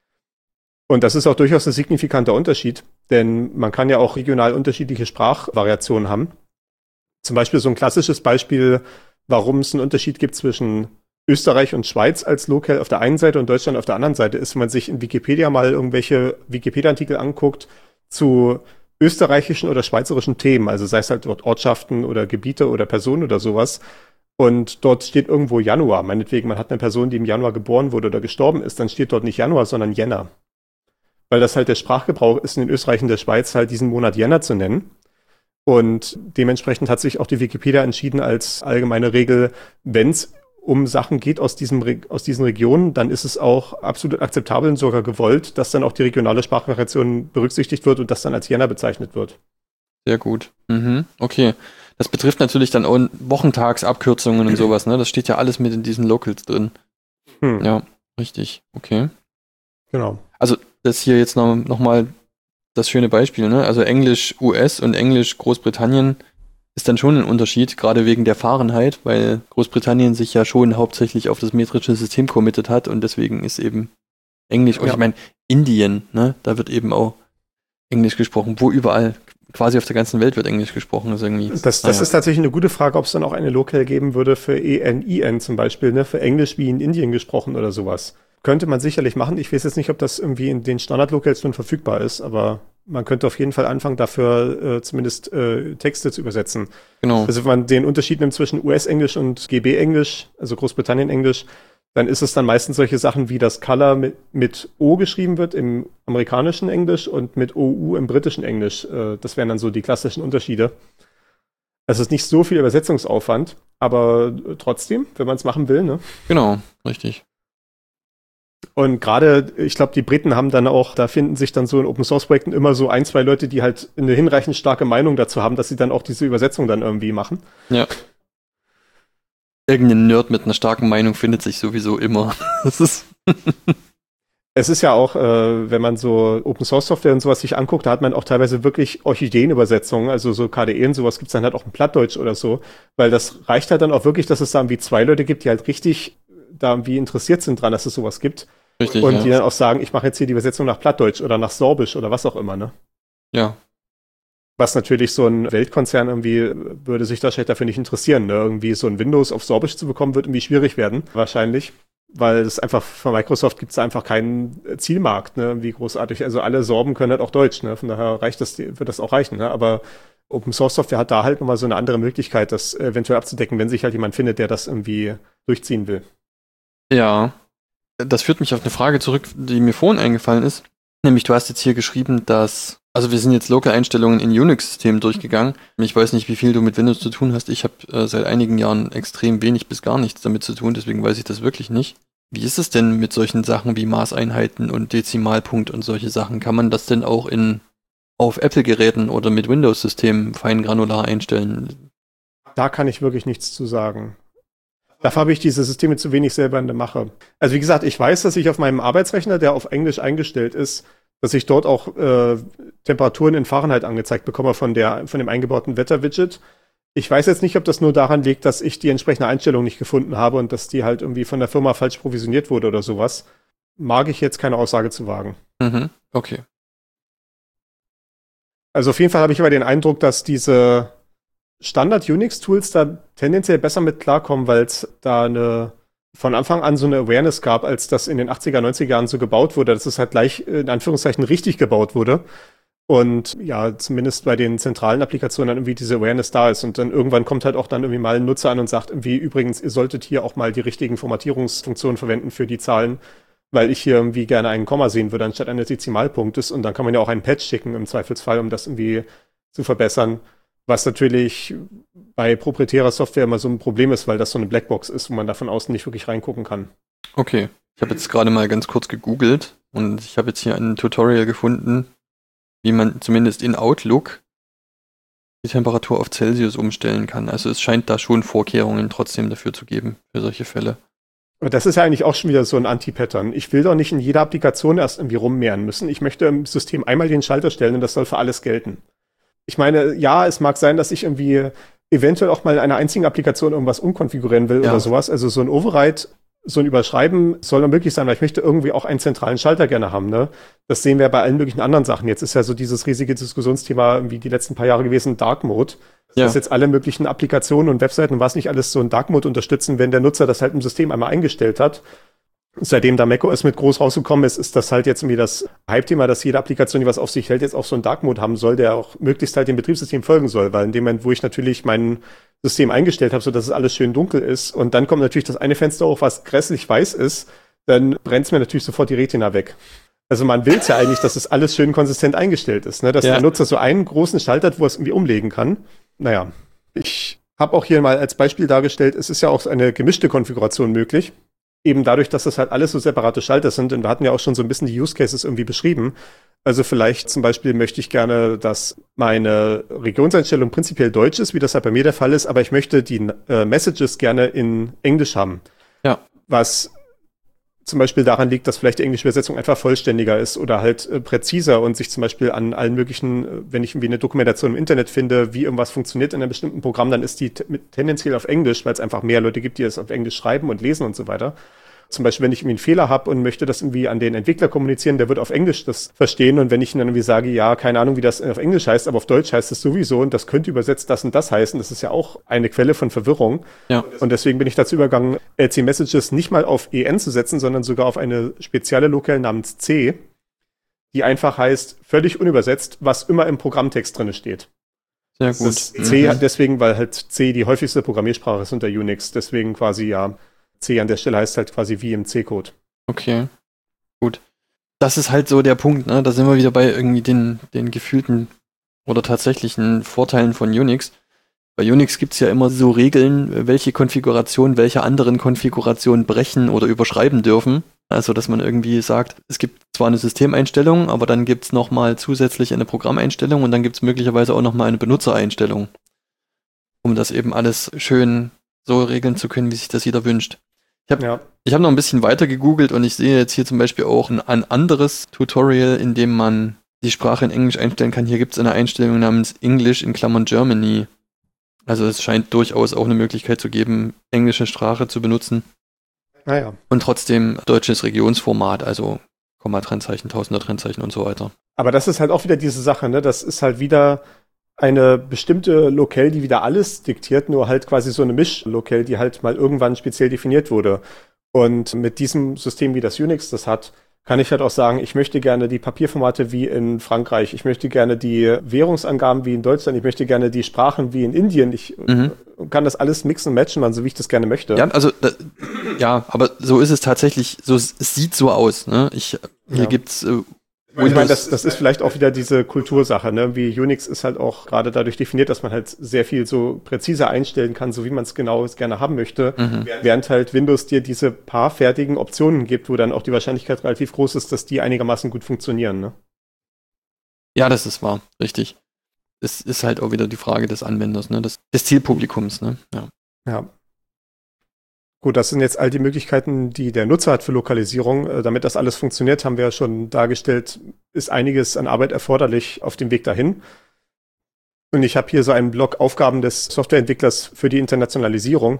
Und das ist auch durchaus ein signifikanter Unterschied, denn man kann ja auch regional unterschiedliche Sprachvariationen haben. Zum Beispiel so ein klassisches Beispiel, warum es einen Unterschied gibt zwischen Österreich und Schweiz als Locale auf der einen Seite und Deutschland auf der anderen Seite, ist, wenn man sich in Wikipedia mal irgendwelche Wikipedia-Artikel anguckt zu österreichischen oder schweizerischen Themen, also sei es halt dort Ortschaften oder Gebiete oder Personen oder sowas. Und dort steht irgendwo Januar. Meinetwegen, man hat eine Person, die im Januar geboren wurde oder gestorben ist, dann steht dort nicht Januar, sondern Jänner. Weil das halt der Sprachgebrauch ist, in Österreich und der Schweiz halt diesen Monat Jänner zu nennen. Und dementsprechend hat sich auch die Wikipedia entschieden als allgemeine Regel, wenn es um Sachen geht aus diesen Regionen, dann ist es auch absolut akzeptabel und sogar gewollt, dass dann auch die regionale Sprachvariation berücksichtigt wird und das dann als Jänner bezeichnet wird. Sehr gut. Okay. Das betrifft natürlich dann auch Wochentagsabkürzungen und sowas, ne? Das steht ja alles mit in diesen Locals drin. Ja, richtig. Okay. Genau. Also das hier jetzt noch mal das schöne Beispiel, ne? Also Englisch US und Englisch Großbritannien ist dann schon ein Unterschied, gerade wegen der Fahrenheit, weil Großbritannien sich ja schon hauptsächlich auf das metrische System committed hat und deswegen ist eben Englisch, und ich meine, Indien, ne? Da wird eben auch Englisch gesprochen, wo überall, quasi auf der ganzen Welt wird Englisch gesprochen. Ist irgendwie, das ist tatsächlich eine gute Frage, ob es dann auch eine Locale geben würde für ENIN zum Beispiel, ne? Für Englisch wie in Indien gesprochen oder sowas. Könnte man sicherlich machen. Ich weiß jetzt nicht, ob das irgendwie in den Standard-Locals schon verfügbar ist, aber man könnte auf jeden Fall anfangen, dafür zumindest Texte zu übersetzen. Genau. Also wenn man den Unterschied nimmt zwischen US-Englisch und GB-Englisch, also Großbritannien-Englisch, dann ist es dann meistens solche Sachen wie das Color mit O geschrieben wird im amerikanischen Englisch und mit OU im britischen Englisch. Das wären dann so die klassischen Unterschiede. Es ist nicht so viel Übersetzungsaufwand, aber trotzdem, wenn man es machen will, ne? Genau, richtig. Und gerade, ich glaube, die Briten haben dann auch, da finden sich dann so in Open-Source-Projekten immer so ein, zwei Leute, die halt eine hinreichend starke Meinung dazu haben, dass sie dann auch diese Übersetzung dann irgendwie machen. Ja. Irgendein Nerd mit einer starken Meinung findet sich sowieso immer. Das ist Es ist ja auch, wenn man so Open-Source-Software und sowas sich anguckt, da hat man auch teilweise wirklich Orchideenübersetzungen, also so KDE und sowas gibt's dann halt auch in Plattdeutsch oder so, weil das reicht halt dann auch wirklich, dass es da irgendwie zwei Leute gibt, die halt richtig da irgendwie interessiert sind dran, dass es sowas gibt. richtig, Und ja. die dann auch sagen, ich mache jetzt hier die Übersetzung nach Plattdeutsch oder nach Sorbisch oder was auch immer, ne? Ja, Was natürlich so ein Weltkonzern irgendwie würde sich da vielleicht dafür nicht interessieren, ne? Irgendwie so ein Windows auf Sorbisch zu bekommen, wird irgendwie schwierig werden, wahrscheinlich. Weil es einfach, von Microsoft gibt es einfach keinen Zielmarkt, ne? Irgendwie großartig. Also alle Sorben können halt auch Deutsch, ne? Von daher wird das auch reichen, ne? Aber Open Source Software hat da halt nochmal so eine andere Möglichkeit, das eventuell abzudecken, wenn sich halt jemand findet, der das irgendwie durchziehen will. Ja, das führt mich auf eine Frage zurück, die mir vorhin eingefallen ist. Nämlich, du hast jetzt hier geschrieben, dass, also wir sind jetzt Local-Einstellungen in Unix-Systemen durchgegangen. Ich weiß nicht, wie viel du mit Windows zu tun hast. Ich habe seit einigen Jahren extrem wenig bis gar nichts damit zu tun, deswegen weiß ich das wirklich nicht. Wie ist es denn mit solchen Sachen wie Maßeinheiten und Dezimalpunkt und solche Sachen? Kann man das denn auch auf Apple-Geräten oder mit Windows-Systemen fein granular einstellen? Da kann ich wirklich nichts zu sagen. Dafür habe ich diese Systeme zu wenig selber in der Mache. Also wie gesagt, ich weiß, dass ich auf meinem Arbeitsrechner, der auf Englisch eingestellt ist, dass ich dort auch Temperaturen in Fahrenheit angezeigt bekomme von dem eingebauten Wetter-Widget. Ich weiß jetzt nicht, ob das nur daran liegt, dass ich die entsprechende Einstellung nicht gefunden habe und dass die halt irgendwie von der Firma falsch provisioniert wurde oder sowas. Mag ich jetzt keine Aussage zu wagen. Mhm. Okay. Also auf jeden Fall habe ich aber den Eindruck, dass diese Standard-Unix-Tools da tendenziell besser mit klarkommen, weil es da von Anfang an so eine Awareness gab, als das in den 80er, 90er Jahren so gebaut wurde, dass es halt gleich in Anführungszeichen richtig gebaut wurde. Und ja, zumindest bei den zentralen Applikationen dann irgendwie diese Awareness da ist. Und dann irgendwann kommt halt auch dann irgendwie mal ein Nutzer an und sagt irgendwie, übrigens, ihr solltet hier auch mal die richtigen Formatierungsfunktionen verwenden für die Zahlen, weil ich hier irgendwie gerne einen Komma sehen würde, anstatt eines Dezimalpunktes. Und dann kann man ja auch einen Patch schicken im Zweifelsfall, um das irgendwie zu verbessern. Was natürlich bei proprietärer Software immer so ein Problem ist, weil das so eine Blackbox ist, wo man da von außen nicht wirklich reingucken kann. Okay. Ich habe jetzt gerade mal ganz kurz gegoogelt und ich habe jetzt hier ein Tutorial gefunden, wie man zumindest in Outlook die Temperatur auf Celsius umstellen kann. Also es scheint da schon Vorkehrungen trotzdem dafür zu geben, für solche Fälle. Aber das ist ja eigentlich auch schon wieder so ein Anti-Pattern. Ich will doch nicht in jeder Applikation erst irgendwie rummehren müssen. Ich möchte im System einmal den Schalter stellen und das soll für alles gelten. Ich meine, ja, es mag sein, dass ich irgendwie eventuell auch mal in einer einzigen Applikation irgendwas umkonfigurieren will oder sowas. Also so ein Override, so ein Überschreiben soll dann möglich sein, weil ich möchte irgendwie auch einen zentralen Schalter gerne haben, ne? Das sehen wir bei allen möglichen anderen Sachen. Jetzt ist ja so dieses riesige Diskussionsthema wie die letzten paar Jahre gewesen, Dark Mode. Dass jetzt alle möglichen Applikationen und Webseiten und was nicht alles so einen Dark Mode unterstützen, wenn der Nutzer das halt im System einmal eingestellt hat. Seitdem da macOS mit groß rausgekommen ist, ist das halt jetzt irgendwie das Hype-Thema, dass jede Applikation, die was auf sich hält, jetzt auch so einen Dark Mode haben soll, der auch möglichst halt dem Betriebssystem folgen soll. Weil in dem Moment, wo ich natürlich mein System eingestellt habe, so dass es alles schön dunkel ist und dann kommt natürlich das eine Fenster hoch, was grässlich weiß ist, dann brennt es mir natürlich sofort die Retina weg. Also man will es ja eigentlich, dass es alles schön konsistent eingestellt ist, ne? Dass der Nutzer so einen großen Schalter hat, wo er es irgendwie umlegen kann. Naja, ich habe auch hier mal als Beispiel dargestellt, es ist ja auch eine gemischte Konfiguration möglich. Eben dadurch, dass das halt alles so separate Schalter sind. Und wir hatten ja auch schon so ein bisschen die Use Cases irgendwie beschrieben. Also vielleicht zum Beispiel möchte ich gerne, dass meine Regionseinstellung prinzipiell Deutsch ist, wie das halt bei mir der Fall ist, aber ich möchte die Messages gerne in Englisch haben. Ja. Was zum Beispiel daran liegt, dass vielleicht die englische Übersetzung einfach vollständiger ist oder halt präziser und sich zum Beispiel an allen möglichen, wenn ich irgendwie eine Dokumentation im Internet finde, wie irgendwas funktioniert in einem bestimmten Programm, dann ist die tendenziell auf Englisch, weil es einfach mehr Leute gibt, die es auf Englisch schreiben und lesen und so weiter. Zum Beispiel, wenn ich irgendwie einen Fehler habe und möchte das irgendwie an den Entwickler kommunizieren, der wird auf Englisch das verstehen. Und wenn ich dann irgendwie sage, ja, keine Ahnung, wie das auf Englisch heißt, aber auf Deutsch heißt es sowieso und das könnte übersetzt das und das heißen, das ist ja auch eine Quelle von Verwirrung. Ja. Und deswegen bin ich dazu übergegangen, LC Messages nicht mal auf EN zu setzen, sondern sogar auf eine spezielle Locale namens C, die einfach heißt, völlig unübersetzt, was immer im Programmtext drin steht. Sehr gut. Das C hat deswegen, weil halt C die häufigste Programmiersprache ist unter Unix, deswegen quasi ja, C an der Stelle heißt halt quasi wie im C-Code. Okay, gut. Das ist halt so der Punkt, ne? Da sind wir wieder bei irgendwie den gefühlten oder tatsächlichen Vorteilen von Unix. Bei Unix gibt's ja immer so Regeln, welche Konfigurationen welche anderen Konfigurationen brechen oder überschreiben dürfen. Also, dass man irgendwie sagt, es gibt zwar eine Systemeinstellung, aber dann gibt's nochmal zusätzlich eine Programmeinstellung und dann gibt's möglicherweise auch nochmal eine Benutzereinstellung, um das eben alles schön so regeln zu können, wie sich das jeder wünscht. Ich hab noch ein bisschen weiter gegoogelt und ich sehe jetzt hier zum Beispiel auch ein anderes Tutorial, in dem man die Sprache in Englisch einstellen kann. Hier gibt es eine Einstellung namens English in Klammern Germany. Also es scheint durchaus auch eine Möglichkeit zu geben, englische Sprache zu benutzen. Naja. Und trotzdem deutsches Regionsformat, also Komma-Trennzeichen, Tausender-Trennzeichen und so weiter. Aber das ist halt auch wieder diese Sache, ne? Das ist halt wieder eine bestimmte Locale, die wieder alles diktiert, nur halt quasi so eine Misch-Locale, die halt mal irgendwann speziell definiert wurde. Und mit diesem System, wie das Unix das hat, kann ich halt auch sagen, ich möchte gerne die Papierformate wie in Frankreich, ich möchte gerne die Währungsangaben wie in Deutschland, ich möchte gerne die Sprachen wie in Indien. Ich kann das alles mixen und matchen, so wie ich das gerne möchte. Ja, also aber so ist es tatsächlich, es sieht so aus. Ne? Hier gibt's ich meine, das ist vielleicht auch wieder diese Kultursache, ne? Wie Unix ist halt auch gerade dadurch definiert, dass man halt sehr viel so präziser einstellen kann, so wie man es genau gerne haben möchte, während halt Windows dir diese paar fertigen Optionen gibt, wo dann auch die Wahrscheinlichkeit relativ groß ist, dass die einigermaßen gut funktionieren, ne? Ja, das ist wahr, richtig. Es ist halt auch wieder die Frage des Anwenders, ne? Des Zielpublikums, ne? Ja. Gut, das sind jetzt all die Möglichkeiten, die der Nutzer hat für Lokalisierung. Damit das alles funktioniert, haben wir ja schon dargestellt, ist einiges an Arbeit erforderlich auf dem Weg dahin. Und ich habe hier so einen Block Aufgaben des Softwareentwicklers für die Internationalisierung.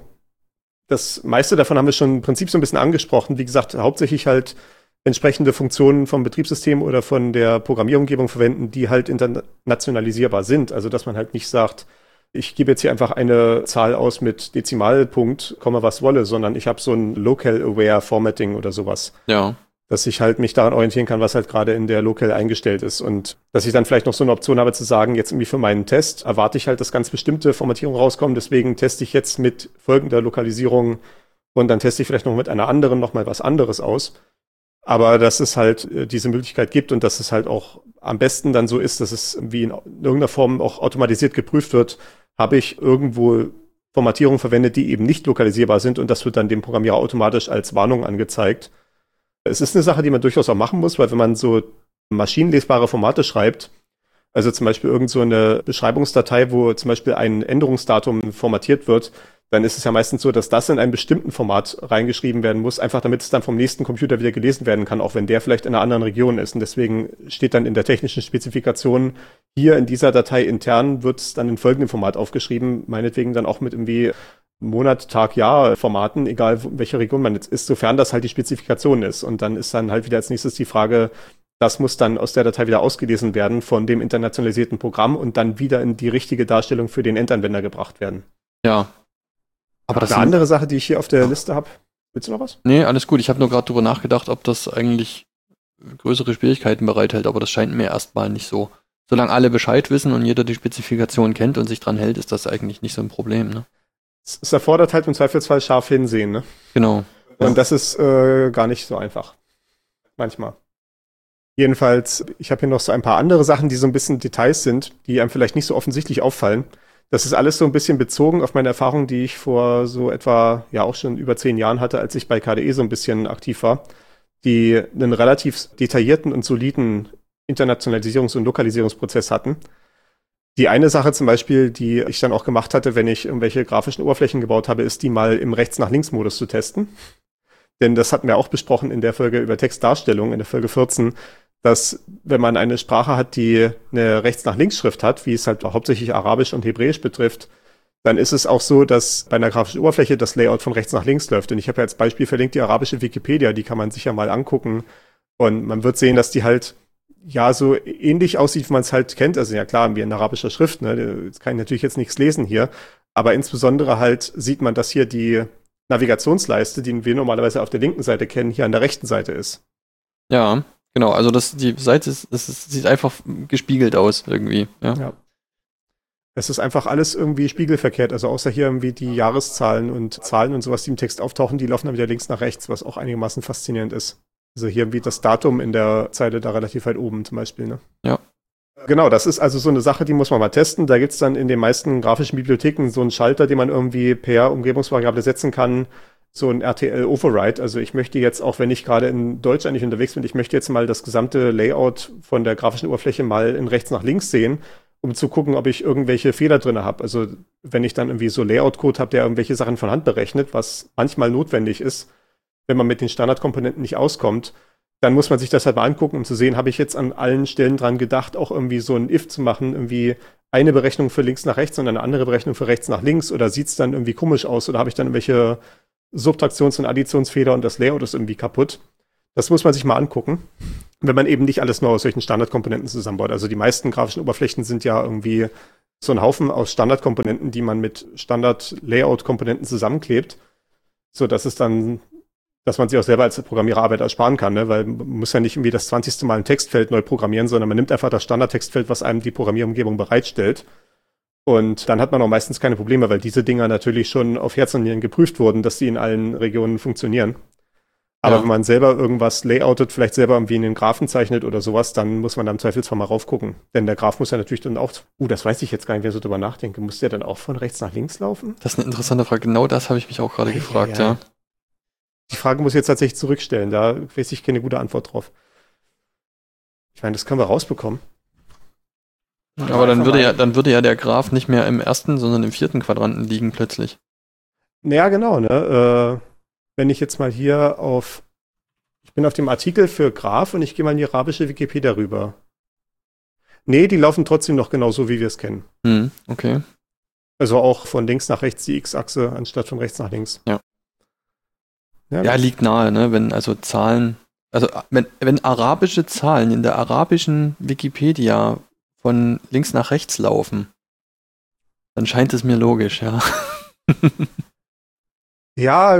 Das meiste davon haben wir schon im Prinzip so ein bisschen angesprochen. Wie gesagt, hauptsächlich halt entsprechende Funktionen vom Betriebssystem oder von der Programmierumgebung verwenden, die halt internationalisierbar sind. Also dass man halt nicht sagt, ich gebe jetzt hier einfach eine Zahl aus mit Dezimalpunkt, komme was wolle, sondern ich habe so ein Local-Aware Formatting oder sowas. Ja. Dass ich halt mich daran orientieren kann, was halt gerade in der Local eingestellt ist. Und dass ich dann vielleicht noch so eine Option habe zu sagen, jetzt irgendwie für meinen Test erwarte ich halt, dass ganz bestimmte Formatierungen rauskommen. Deswegen teste ich jetzt mit folgender Lokalisierung und dann teste ich vielleicht noch mit einer anderen nochmal was anderes aus. Aber dass es halt diese Möglichkeit gibt und dass es halt auch am besten dann so ist, dass es wie in irgendeiner Form auch automatisiert geprüft wird, habe ich irgendwo Formatierungen verwendet, die eben nicht lokalisierbar sind und das wird dann dem Programmierer automatisch als Warnung angezeigt. Es ist eine Sache, die man durchaus auch machen muss, weil wenn man so maschinenlesbare Formate schreibt, also zum Beispiel irgend so eine Beschreibungsdatei, wo zum Beispiel ein Änderungsdatum formatiert wird, dann ist es ja meistens so, dass das in einem bestimmten Format reingeschrieben werden muss, einfach damit es dann vom nächsten Computer wieder gelesen werden kann, auch wenn der vielleicht in einer anderen Region ist. Und deswegen steht dann in der technischen Spezifikation, hier in dieser Datei intern wird es dann in folgendem Format aufgeschrieben, meinetwegen dann auch mit irgendwie Monat, Tag, Jahr Formaten, egal in welcher Region man jetzt ist, sofern das halt die Spezifikation ist. Und dann ist dann halt wieder als nächstes die Frage, das muss dann aus der Datei wieder ausgelesen werden von dem internationalisierten Programm und dann wieder in die richtige Darstellung für den Endanwender gebracht werden. Ja. Aber das eine andere Sache, die ich hier auf der Liste habe. Willst du noch was? Nee, alles gut. Ich habe nur gerade drüber nachgedacht, ob das eigentlich größere Schwierigkeiten bereithält, aber das scheint mir erstmal nicht so. Solange alle Bescheid wissen und jeder die Spezifikation kennt und sich dran hält, ist das eigentlich nicht so ein Problem, ne? Es erfordert halt im Zweifelsfall scharf hinsehen, ne? Genau. Und das ist gar nicht so einfach. Manchmal. Jedenfalls, ich habe hier noch so ein paar andere Sachen, die so ein bisschen Details sind, die einem vielleicht nicht so offensichtlich auffallen. Das ist alles so ein bisschen bezogen auf meine Erfahrung, die ich vor so etwa, ja auch schon über 10 Jahren hatte, als ich bei KDE so ein bisschen aktiv war, die einen relativ detaillierten und soliden Internationalisierungs- und Lokalisierungsprozess hatten. Die eine Sache zum Beispiel, die ich dann auch gemacht hatte, wenn ich irgendwelche grafischen Oberflächen gebaut habe, ist, die mal im Rechts-nach-Links-Modus zu testen. Denn das hatten wir auch besprochen in der Folge über Textdarstellung, in der Folge 14, dass wenn man eine Sprache hat, die eine Rechts-nach-Links-Schrift hat, wie es halt hauptsächlich Arabisch und Hebräisch betrifft, dann ist es auch so, dass bei einer grafischen Oberfläche das Layout von rechts nach links läuft. Und ich habe ja als Beispiel verlinkt die arabische Wikipedia, die kann man sich ja mal angucken. Und man wird sehen, dass die halt ja so ähnlich aussieht, wie man es halt kennt. Also ja klar, wie in arabischer Schrift, ne? Jetzt kann ich natürlich jetzt nichts lesen hier. Aber insbesondere halt sieht man, dass hier die Navigationsleiste, die wir normalerweise auf der linken Seite kennen, hier an der rechten Seite ist. Ja, genau. Also die Seite sieht einfach gespiegelt aus irgendwie. Ja. Es ist einfach alles irgendwie spiegelverkehrt. Also außer hier irgendwie die Jahreszahlen und Zahlen und sowas, die im Text auftauchen, die laufen dann wieder links nach rechts, was auch einigermaßen faszinierend ist. Also hier wie das Datum in der Zeile da relativ weit oben zum Beispiel, ne? Ja. Genau, das ist also so eine Sache, die muss man mal testen. Da gibt's dann in den meisten grafischen Bibliotheken so einen Schalter, den man irgendwie per Umgebungsvariable setzen kann, so ein RTL-Override. Also ich möchte jetzt, auch wenn ich gerade in Deutsch eigentlich unterwegs bin, ich möchte jetzt mal das gesamte Layout von der grafischen Oberfläche mal in rechts nach links sehen, um zu gucken, ob ich irgendwelche Fehler drin habe. Also wenn ich dann irgendwie so Layout-Code habe, der irgendwelche Sachen von Hand berechnet, was manchmal notwendig ist, wenn man mit den Standardkomponenten nicht auskommt, dann muss man sich das halt mal angucken, um zu sehen, habe ich jetzt an allen Stellen dran gedacht, auch irgendwie so ein If zu machen, irgendwie eine Berechnung für links nach rechts und eine andere Berechnung für rechts nach links, oder sieht es dann irgendwie komisch aus, oder habe ich dann irgendwelche Subtraktions- und Additionsfehler und das Layout ist irgendwie kaputt. Das muss man sich mal angucken, wenn man eben nicht alles nur aus solchen Standardkomponenten zusammenbaut. Also die meisten grafischen Oberflächen sind ja irgendwie so ein Haufen aus Standardkomponenten, die man mit Standard-Layout-Komponenten zusammenklebt, so dass es dann, dass man sich auch selber als Programmierer Arbeit ersparen kann, ne? Weil man muss ja nicht irgendwie das 20. Mal ein Textfeld neu programmieren, sondern man nimmt einfach das Standardtextfeld, was einem die Programmierumgebung bereitstellt. Und dann hat man auch meistens keine Probleme, weil diese Dinger natürlich schon auf Herz und Nieren geprüft wurden, dass die in allen Regionen funktionieren. Aber wenn man selber irgendwas layoutet, vielleicht selber irgendwie in den Graphen zeichnet oder sowas, dann muss man da im Zweifelsfall mal raufgucken. Denn der Graph muss ja natürlich dann auch, das weiß ich jetzt gar nicht, wer so drüber nachdenke, muss der dann auch von rechts nach links laufen? Das ist eine interessante Frage. Genau das habe ich mich auch gerade gefragt, ja. Die Frage muss ich jetzt tatsächlich zurückstellen, da weiß ich keine gute Antwort drauf. Ich meine, das können wir rausbekommen. Aber dann würde ja der Graph nicht mehr im ersten, sondern im vierten Quadranten liegen plötzlich. Naja, genau, ne? Wenn ich jetzt mal hier ich bin auf dem Artikel für Graph und ich gehe mal in die arabische Wikipedia rüber. Nee, die laufen trotzdem noch genauso, wie wir es kennen. Okay. Also auch von links nach rechts die X-Achse anstatt von rechts nach links. Ja. Ja, Liegt nahe, ne? Wenn also Zahlen, also wenn arabische Zahlen in der arabischen Wikipedia von links nach rechts laufen, dann scheint es mir logisch, ja. Ja,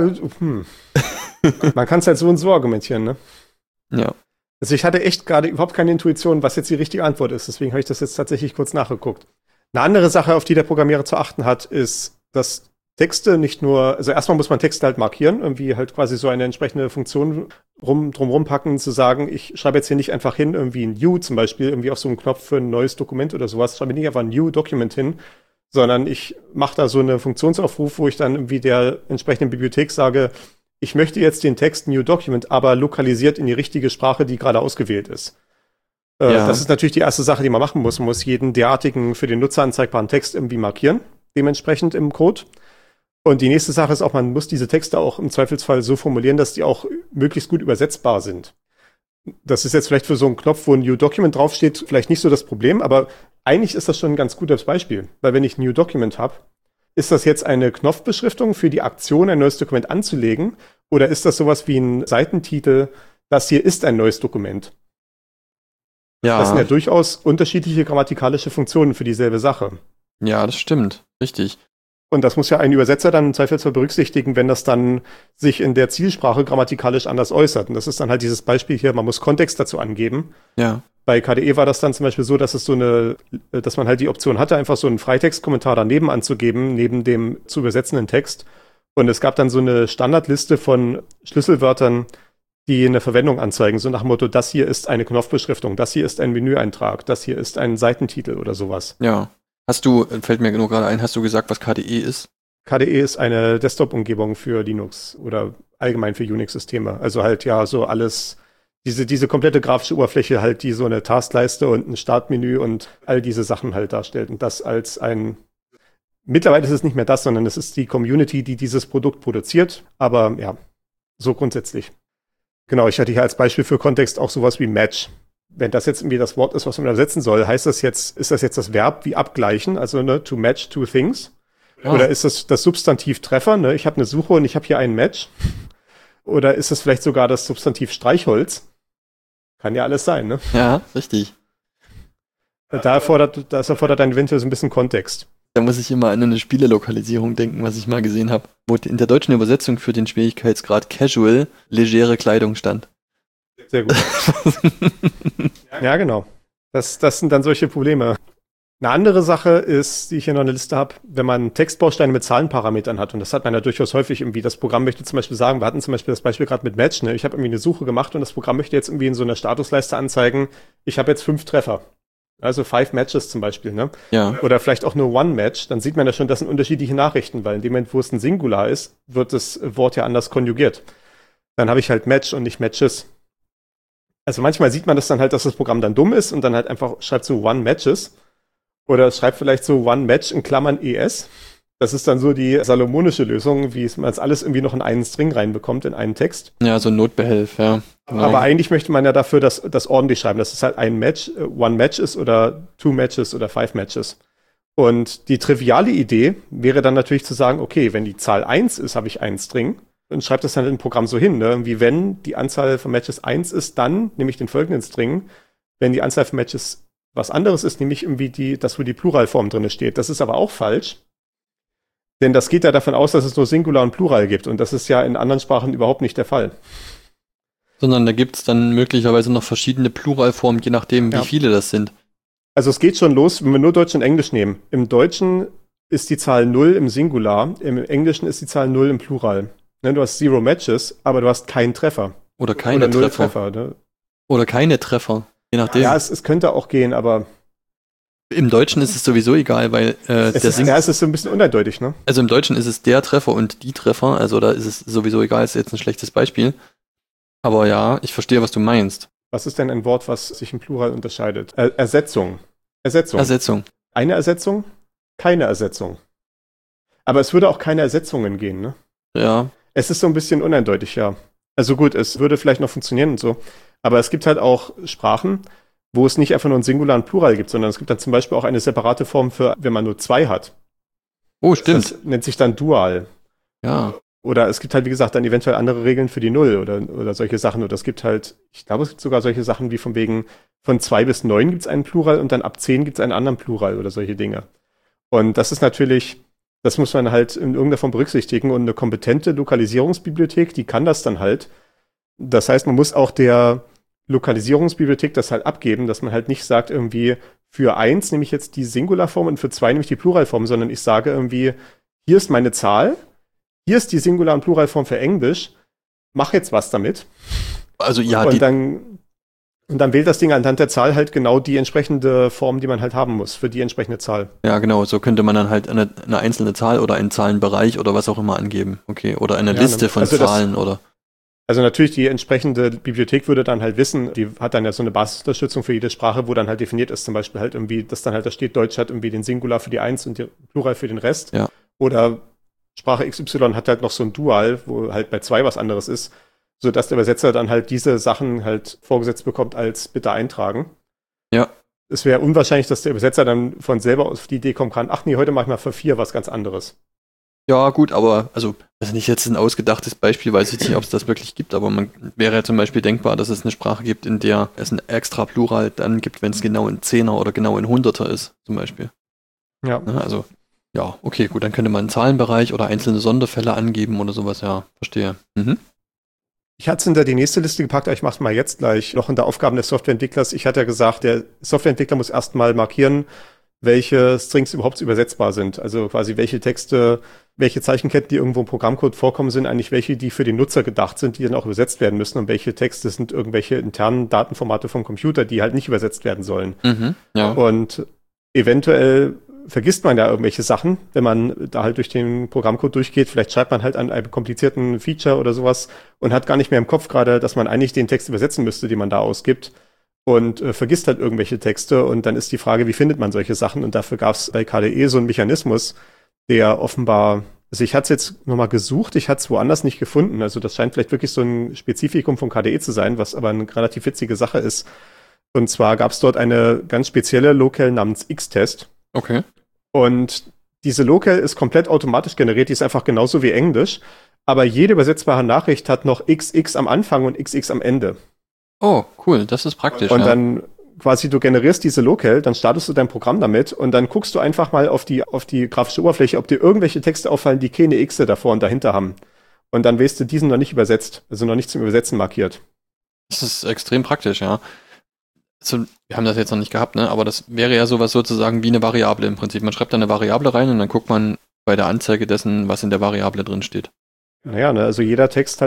man kann es halt so und so argumentieren, ne? Ja. Also ich hatte echt gerade überhaupt keine Intuition, was jetzt die richtige Antwort ist. Deswegen habe ich das jetzt tatsächlich kurz nachgeguckt. Eine andere Sache, auf die der Programmierer zu achten hat, ist, dass Texte nicht nur, also erstmal muss man Texte halt markieren, irgendwie halt quasi so eine entsprechende Funktion drumrum packen, zu sagen, ich schreibe jetzt hier nicht einfach hin, irgendwie ein New zum Beispiel, irgendwie auf so einen Knopf für ein neues Dokument oder sowas, schreibe nicht einfach ein New Document hin, sondern ich mache da so eine Funktionsaufruf, wo ich dann irgendwie der entsprechenden Bibliothek sage, ich möchte jetzt den Text New Document, aber lokalisiert in die richtige Sprache, die gerade ausgewählt ist. Das ist natürlich die erste Sache, die man machen muss. Man muss jeden derartigen für den Nutzer anzeigbaren Text irgendwie markieren, dementsprechend im Code. Und die nächste Sache ist auch, man muss diese Texte auch im Zweifelsfall so formulieren, dass die auch möglichst gut übersetzbar sind. Das ist jetzt vielleicht für so einen Knopf, wo ein New Document draufsteht, vielleicht nicht so das Problem, aber eigentlich ist das schon ein ganz gutes Beispiel. Weil wenn ich New Document habe, ist das jetzt eine Knopfbeschriftung für die Aktion, ein neues Dokument anzulegen? Oder ist das sowas wie ein Seitentitel, das hier ist ein neues Dokument? Ja. Das sind ja durchaus unterschiedliche grammatikalische Funktionen für dieselbe Sache. Ja, das stimmt. Richtig. Und das muss ja ein Übersetzer dann im Zweifelsfall berücksichtigen, wenn das dann sich in der Zielsprache grammatikalisch anders äußert. Und das ist dann halt dieses Beispiel hier, man muss Kontext dazu angeben. Ja. Bei KDE war das dann zum Beispiel so, dass es dass man halt die Option hatte, einfach so einen Freitextkommentar daneben anzugeben, neben dem zu übersetzenden Text. Und es gab dann so eine Standardliste von Schlüsselwörtern, die eine Verwendung anzeigen, so nach dem Motto, das hier ist eine Knopfbeschriftung, das hier ist ein Menüeintrag, das hier ist ein Seitentitel oder sowas. Ja. Fällt mir nur gerade ein, hast du gesagt, was KDE ist? KDE ist eine Desktop-Umgebung für Linux oder allgemein für Unix-Systeme. Also halt ja so alles, diese komplette grafische Oberfläche halt, die so eine Taskleiste und ein Startmenü und all diese Sachen halt darstellt. Und das mittlerweile ist es nicht mehr das, sondern es ist die Community, die dieses Produkt produziert. Aber ja, so grundsätzlich. Genau, ich hatte hier als Beispiel für Kontext auch sowas wie Match. Wenn das jetzt irgendwie das Wort ist, was man übersetzen soll, ist das jetzt das Verb wie abgleichen, also ne, to match two things? Ja. Oder ist das Substantiv Treffer, ne? Ich habe eine Suche und ich habe hier ein Match. Oder ist es vielleicht sogar das Substantiv Streichholz? Kann ja alles sein, ne? Ja, richtig. Das erfordert ein eventuell so ein bisschen Kontext. Da muss ich immer an eine Spielelokalisierung denken, was ich mal gesehen habe, wo in der deutschen Übersetzung für den Schwierigkeitsgrad Casual legere Kleidung stand. Sehr gut. Ja, genau. Das sind dann solche Probleme. Eine andere Sache ist, die ich hier noch in der Liste habe, wenn man Textbausteine mit Zahlenparametern hat, und das hat man ja durchaus häufig irgendwie, das Programm möchte zum Beispiel sagen, wir hatten zum Beispiel das Beispiel gerade mit Match, ne? Ich habe irgendwie eine Suche gemacht und das Programm möchte jetzt irgendwie in so einer Statusleiste anzeigen, ich habe jetzt 5 Treffer. Also 5 Matches zum Beispiel, ne? Ja. Oder vielleicht auch nur One Match, dann sieht man ja schon, das sind unterschiedliche Nachrichten, weil in dem Moment, wo es ein Singular ist, wird das Wort ja anders konjugiert. Dann habe ich halt Match und nicht Matches. Also manchmal sieht man das dann halt, dass das Programm dann dumm ist und dann halt einfach schreibt so One Matches. Oder schreibt vielleicht so One Match in Klammern ES. Das ist dann so die salomonische Lösung, wie man es alles irgendwie noch in einen String reinbekommt, in einen Text. Ja, so ein Notbehelf, ja. Genau. Aber eigentlich möchte man ja dafür das ordentlich schreiben, dass es halt ein Match, One Match ist oder 2 Matches oder 5 Matches. Und die triviale Idee wäre dann natürlich zu sagen, okay, wenn die Zahl 1 ist, habe ich einen String und schreibe das dann im Programm so hin, ne? Wie wenn die Anzahl von Matches 1 ist, dann nehme ich den folgenden String. Wenn die Anzahl von Matches was anderes ist, nämlich irgendwie wo die Pluralform drin steht. Das ist aber auch falsch. Denn das geht ja davon aus, dass es nur Singular und Plural gibt. Und das ist ja in anderen Sprachen überhaupt nicht der Fall. Sondern da gibt es dann möglicherweise noch verschiedene Pluralformen, je nachdem, wie viele das sind. Also es geht schon los, wenn wir nur Deutsch und Englisch nehmen. Im Deutschen ist die Zahl 0 im Singular, im Englischen ist die Zahl 0 im Plural. Ne, du hast 0 Matches, aber du hast keinen Treffer. Oder keine Oder 0 Treffer. Ne? Oder keine Treffer. Je nachdem. Ja, es könnte auch gehen, aber im Deutschen ist es sowieso egal, weil es ist so ein bisschen uneindeutig, ne? Also im Deutschen ist es der Treffer und die Treffer, also da ist es sowieso egal, ist jetzt ein schlechtes Beispiel. Aber ja, ich verstehe, was du meinst. Was ist denn ein Wort, was sich im Plural unterscheidet? Ersetzung. Eine Ersetzung, keine Ersetzung. Aber es würde auch keine Ersetzungen gehen, ne? Ja. Es ist so ein bisschen uneindeutig, ja. Also gut, es würde vielleicht noch funktionieren und so. Aber es gibt halt auch Sprachen, wo es nicht einfach nur ein Singular und Plural gibt, sondern es gibt dann zum Beispiel auch eine separate Form für, wenn man nur 2 hat. Oh, stimmt. Das nennt sich dann Dual. Ja. Oder es gibt halt, wie gesagt, dann eventuell andere Regeln für die Null oder solche Sachen. Oder es gibt halt, ich glaube, es gibt sogar solche Sachen wie von wegen, von 2 bis 9 gibt es einen Plural und dann ab 10 gibt es einen anderen Plural oder solche Dinge. Und das ist natürlich, das muss man halt in irgendeiner Form berücksichtigen. Und eine kompetente Lokalisierungsbibliothek, die kann das dann halt. Das heißt, man muss auch der Lokalisierungsbibliothek das halt abgeben, dass man halt nicht sagt irgendwie, für 1 nehme ich jetzt die Singularform und für 2 nehme ich die Pluralform, sondern ich sage irgendwie, hier ist meine Zahl, hier ist die Singular- und Pluralform für Englisch, mach jetzt was damit. Also ja, und dann wählt das Ding anhand der Zahl halt genau die entsprechende Form, die man halt haben muss, für die entsprechende Zahl. ja, genau, so könnte man dann halt eine einzelne Zahl oder einen Zahlenbereich oder was auch immer angeben. Okay, oder eine Liste von Zahlen oder. Also natürlich, die entsprechende Bibliothek würde dann halt wissen, die hat dann ja so eine Basisunterstützung für jede Sprache, wo dann halt definiert ist, zum Beispiel halt irgendwie, dass dann halt da steht, Deutsch hat irgendwie den Singular für die 1 und die Plural für den Rest. Ja. Oder Sprache XY hat halt noch so ein Dual, wo halt bei 2 was anderes ist, sodass der Übersetzer dann halt diese Sachen halt vorgesetzt bekommt als bitte eintragen. Ja. Es wäre unwahrscheinlich, dass der Übersetzer dann von selber auf die Idee kommen kann, ach nee, heute mach ich mal für 4 was ganz anderes. Ja, gut, aber, also, das ist nicht jetzt ein ausgedachtes Beispiel, weiß ich nicht, ob es das wirklich gibt, aber man wäre ja zum Beispiel denkbar, dass es eine Sprache gibt, in der es ein extra Plural dann gibt, wenn es genau in Zehner oder genau in Hunderter ist, zum Beispiel. Ja. Also, ja, okay, gut, dann könnte man einen Zahlenbereich oder einzelne Sonderfälle angeben oder sowas, ja, verstehe. Mhm. Ich hatte es hinter die nächste Liste gepackt, aber ich mache es mal jetzt gleich. Noch in der Aufgaben des Softwareentwicklers. Ich hatte ja gesagt, der Softwareentwickler muss erstmal markieren, welche Strings überhaupt übersetzbar sind. Also quasi welche Texte, welche Zeichenketten, die irgendwo im Programmcode vorkommen, sind eigentlich welche, die für den Nutzer gedacht sind, die dann auch übersetzt werden müssen. Und welche Texte sind irgendwelche internen Datenformate vom Computer, die halt nicht übersetzt werden sollen. Mhm, ja. Und eventuell vergisst man ja irgendwelche Sachen, wenn man da halt durch den Programmcode durchgeht. Vielleicht schreibt man halt an einem komplizierten Feature oder sowas und hat gar nicht mehr im Kopf gerade, dass man eigentlich den Text übersetzen müsste, den man da ausgibt. Und vergisst halt irgendwelche Texte. Und dann ist die Frage, wie findet man solche Sachen? Und dafür gab es bei KDE so einen Mechanismus, der offenbar, also ich hatte es jetzt nochmal gesucht, ich hatte es woanders nicht gefunden. Also das scheint vielleicht wirklich so ein Spezifikum von KDE zu sein, was aber eine relativ witzige Sache ist. Und zwar gab es dort eine ganz spezielle Local namens Xtest. Okay. Und diese Local ist komplett automatisch generiert, die ist einfach genauso wie Englisch. Aber jede übersetzbare Nachricht hat noch XX am Anfang und XX am Ende. Oh, cool, das ist praktisch. Und dann quasi du generierst diese Local, dann startest du dein Programm damit und dann guckst du einfach mal auf die grafische Oberfläche, ob dir irgendwelche Texte auffallen, die keine Xe davor und dahinter haben. Und dann weißt du, die sind noch nicht übersetzt, also noch nicht zum Übersetzen markiert. Das ist extrem praktisch, ja. Also, wir haben das jetzt noch nicht gehabt, ne? Aber das wäre ja sowas sozusagen wie eine Variable im Prinzip. Man schreibt da eine Variable rein und dann guckt man bei der Anzeige dessen, was in der Variable drin steht. Naja, ne, also jeder Text,